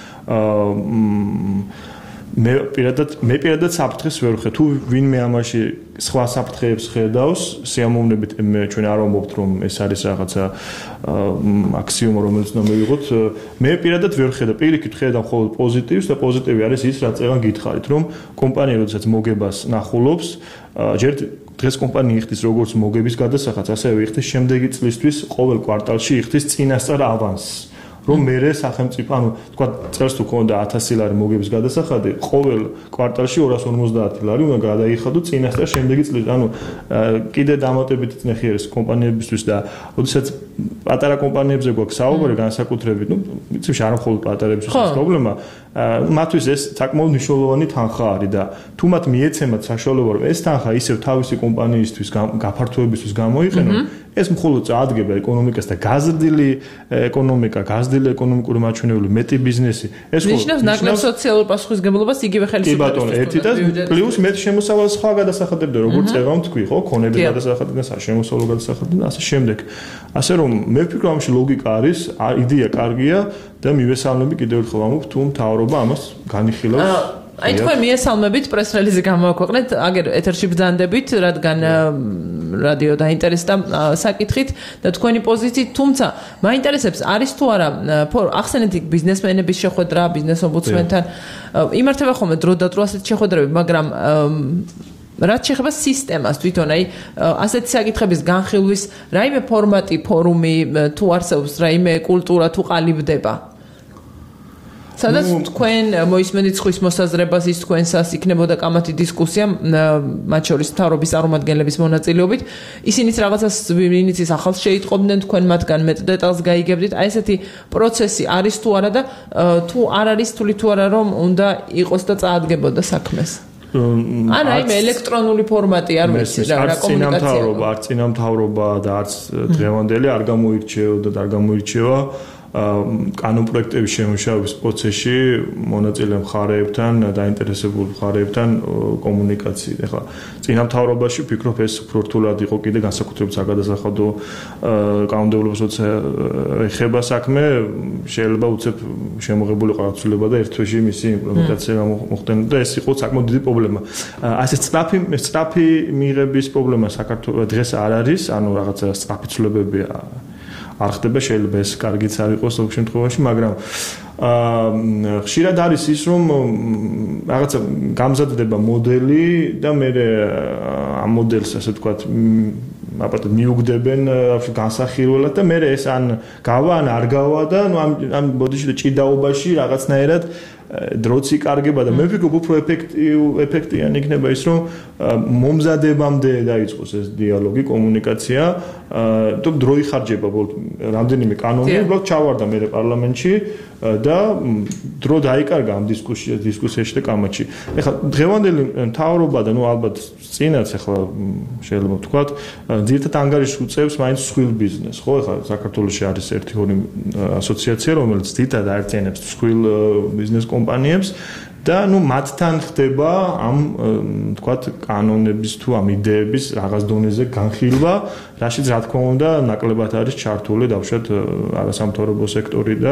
მე პირადად საფრთხეს ვერ ვხედავ თუ ვინმე ამაში სხვა საფრთხეებს ხედავს სიამოვნებით ჩვენ არ ვამბობთ რომ ეს არის რაღაცა აქსიომა რომელიც უნდა მივიღოთ მე პირადად ვერ ვხედავ პირიქით ხედავ მხოლოდ პოზიტივს და პოზიტივი არის ის რაც წეგან გითხარით რომ კომპანია როდესაც მოგებას ნახულობს ჯერ დღეს კომპანია იხდის როგორც მოგების გადასახადს ასევე იხდის შემდეგი წლისთვის ყოველ კვარტალში იხდის წინასწარ ავანსს რომ მერე სახელმწიფო ანუ თქვა წელს თუ ქონდა 1000 ლარი მოგების გადასახადი ყოველ კვარტალში 250 ლარი უნდა გადაიხადო წინასწარ შემდეგი წლის ანუ კიდე დამატებით წნეხიერეს კომპანიებისთვის და როდესაც პატარა კომპანიებზე გვაქვს საუბარი განსაკუთრებით ნუ ვიცი არ მხოლოდ პატარებისთვის ეს პრობლემა მათთვის ეს საკმაოდ მნიშვნელოვანი თანხა არის და თუ მათ მიეცემათ საშუალება რომ ეს თანხა ისევ თავისი კომპანიისთვის გაფართოებისთვის გამოიყენონ ეს მხოლოდ წაადგება ეკონომიკას და გაზრდილი ეკონომიკა, გაზრდილი ეკონომიკური მაჩვენებლები, მეტი ბიზნესი. ეს ნიშნავს ნაკლებ სოციალურ პასუხისმგებლობას იგივე ხელისუფლების. კი ბატონო, ერთი და პლუს მეტი შემოსავალი სხვა გადასახადებდა, როგორც წეგავ თქვი, ხო, ქონების გადასახადი და საშემოსავლო გადასახადი და ასე შემდეგ. ასე რომ მე ვფიქრობ ამაში ლოგიკა არის, იდეა კარგია და მივესალმები კიდევ ერთხელ ამობ თუ მთავრობა ამას განიხილავს. აი თქვენ მიესალმებით პრეს-რელიზი გამოაქვეყნეთ, აგერ ეთერში ბრძანდებით, რადგან რადიო დაინტერესდა საკითხით და თქვენი პოზიციით, თუმცა მაინტერესებს არის თუ არა ახსენეთ ბიზნესმენების შეხვედრა, ბიზნეს ომბუდსმენთან იმართება ხოლმე დრო და დრო ასეთ შეხვედრები, მაგრამ რაც შეეხება სისტემას თვითონ, აი ასეთი საკითხების განხილვის რაიმე ფორმატი, ფორუმი თუ არსებობს რაიმე კულტურა თუ ყალიბდება სადაც თქვენ მოისმენთ ხვის მოსაზრებას ის თქვენსას იქნებოდა კამათი დისკუსია მათ შორის მთავრობის წარმომადგენლების მონაწილეობით ისინიც რაღაცას ვინიცის ახალს შეიტყობდნენ თქვენ მათგან მეტ დეტალს გაიგებდით აი ესეთი პროცესი არის თუ არა და თუ არ არის თული თუ არა რომ უნდა იყოს და წაადგებოდა საქმეს ან რაიმე ელექტრონული ფორმატი არ ვიცი რა კომუნიკაცია არც წინამთავრობა და არც დღევანდელი არ გამოირჩეოდა და არ გამოირჩევა კანონპროექტების შემუშავების პროცესში მონაწილე მხარეებთან დაინტერესებულ მხარეებთან კომუნიკაციით. ეხლა წინამთავრობაში ვფიქრობ ეს უფრო რთულად იყო კიდე განსაკუთრებით საგადასახადო კანონმდებლობას როცა ეხება საქმე შეიძლება უცებ შემოღებული ყარაცულება და ერთ თვეში მისი იმპლემენტაცია მოხდენოდა და ეს იყო საკმაოდ დიდი პრობლემა. ასე სწრაფი მიღების პრობლემა საქართველოს დღეს არ არის, ანუ რაღაცა სწრაფი ცვლილებებია არ ხდება შეიძლება ეს კარგიც არ იყოს ყოველ შემთხვევაში მაგრამ ხშირად არის ის რომ რაღაცა გამზადდება მოდელი და მე ამ მოდელს ასე ვთქვათ აბატონო მიუგდებენ განსახილველად და მე ეს ან გავა ან არ გავა და ნუ ამ ბოდიში და ჭიდაობაში რაღაცნაირად დროც იკარგება და მე ვფიქრობ უფრო ეფექტიანი იქნება ის რომ მომზადებამდე დაიწყოს ეს დიალოგი კომუნიკაცია თუ დრო იხარჯება რამდენიმე კანონი უბრალოდ ჩავარდა მე პარლამენტში და დრო დაიკარგა ამ დისკუსიაში და კამათში. ეხლა დღევანდელი მთავრობა და ნუ ალბათ წინაც ეხლა შეიძლება ვთქვათ ძირითადად ანგარიშს უწევს მაინც სხვილ ბიზნესს, ხო? ეხლა საქართველოში არის 1-2 ასოციაცია, რომელიც ძირითადად აერთიანებს სხვილ ბიზნეს კომპანიებს და ნუ მათთან ხდება ამ ვთქვათ კანონების თუ ამ იდეების რაღაც დონეზე განხილვა, რაშიც რა თქმა უნდა ნაკლებად არის ჩართული დავშოთ არასამთავრობო სექტორი და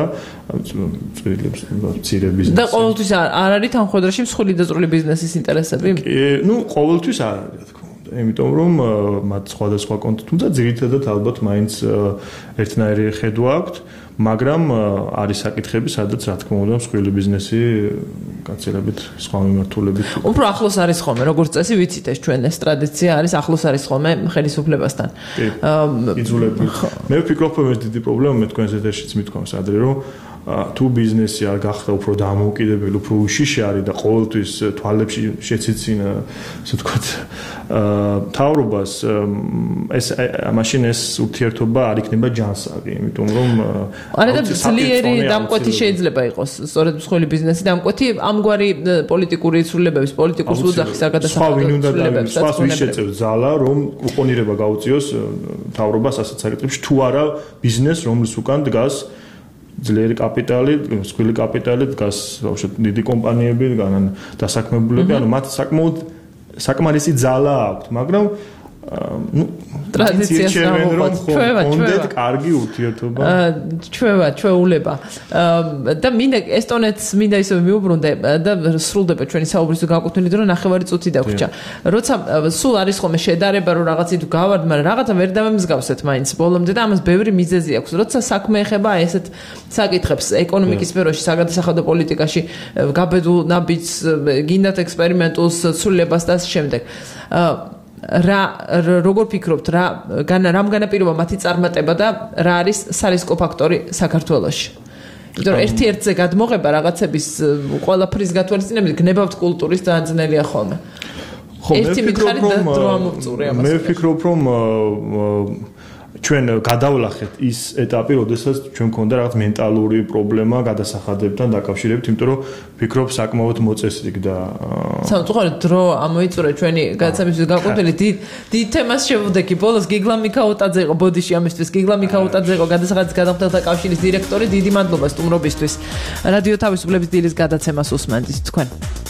მცირე ბიზნესი. და ყოველთვის არ არის თანხმდაში მსხვილი დაწვრილი ბიზნესის ინტერესები? ნუ ყოველთვის არ არის, რა თქმა უნდა. იმიტომ რომ მათ სხვადასხვა კონტექსტ თუმცა ძირითადად ალბათ მაინც ერთნაირი ხედვა აქვთ. მაგრამ არის საკითხები, სადაც რა თქმა უნდა მსხვილი ბიზნესი გაცილებით სხვა მიმართულებით. უფრო ახლოს არის ხოლმე, როგორც წესი ვიცით ეს ჩვენ ეს ტრადიცია არის ახლოს არის ხოლმე ხელისუფლებასთან. იძულებული. მე ვფიქრობ, რომ ეს დიდი პრობლემა მე თქვენს ეთერშიც მithქვამს ადრე, რომ თუ ბიზნესი არ გახდა უფრო დამოუკიდებელი, უფრო უშიში არის და ყოველთვის თვალებში შეცეცინა, ასე ვთქვათ, თავრობას ეს მაშინ ეს ურთიერთობა არ იქნება ჯანსაღი, იმიტომ რომ არა და ძლიერი დამკვეთი შეიძლება იყოს, სწორედ მსხვილი ბიზნესი დამკვეთი ამგვარი პოლიტიკური ცვლილებების, პოლიტიკურ ოჯახის საგადასახადო ცვლილებებს, სხვა ვის შეწევს ძალა, რომ უყონირება გაუწიოს თავრობას ასეთ საკითხებში, თუ არა ბიზნესს, რომლის უკან დგას ძლიერი კაპიტალი, მსხვილი კაპიტალი დგას, ბავშვი, დიდი კომპანიები დგანან დასაქმებულები, ანუ მათ საკმარისი ძალა აქვთ, მაგრამ ტრადიციას უნდათ კარგი ურთიერთობა. ჩვეულება. და მინდა ესტონეთს მინდა ისე მიუბრუნდე და სრულდება ჩვენი საუბრის განკუთვნილი დრო ნახევარი წუთი დაგვრჩა. როცა სულ არის ხოლმე შედარება რომ რაღაცით გავარდ, მაგრამ რაღაცა ვერ დამემსგავსეთ მაინც ბოლომდე და ამას ბევრი მიზეზი აქვს. როცა საქმე ეხება ესეთ საკითხებს ეკონომიკის სფეროში, საგადასახადო პოლიტიკაში, გაბედულ ნაბიჯს, გინდათ ექსპერიმენტულს, ცვლილებას და ამ შემდეგ. როგორ ფიქრობთ რამ განაპირობა მათი წარმატება და რა არის სარისკო ფაქტორი საქართველოში? იმიტომ რომ ერთ-ერთზე გადმოღება რაღაცების ყველაფრის გათვალისწინებით გნებავთ კულტურის დაძნელია ხოლმე. ერთი მითხარი და დრო ამოვწურე ამას. მე ვფიქრობ რომ ჩვენ გადავლახეთ ის ეტაპი, როდესაც ჩვენ მქონდა რაღაც მენტალური პრობლემა გადასახადებთან დაკავშირებით, იმიტომ რომ ვფიქრობ საკმაოდ მოწესრიგდა. სამწუხაროდ დრო ამოიწურა ჩვენი გადაცემისთვის განკუთვნილი დიდ თემას შევდექი. ბოლოს გიგლა მიქაუტაძე იყო ბოდიში ამისთვის. გიგლა მიქაუტაძე იყო გადასახადის გადამხდელთა კავშირის დირექტორი. დიდი მადლობა სტუმრობისთვის. რადიო თავისუფლების დილის გადაცემას უსმენთ თქვენ.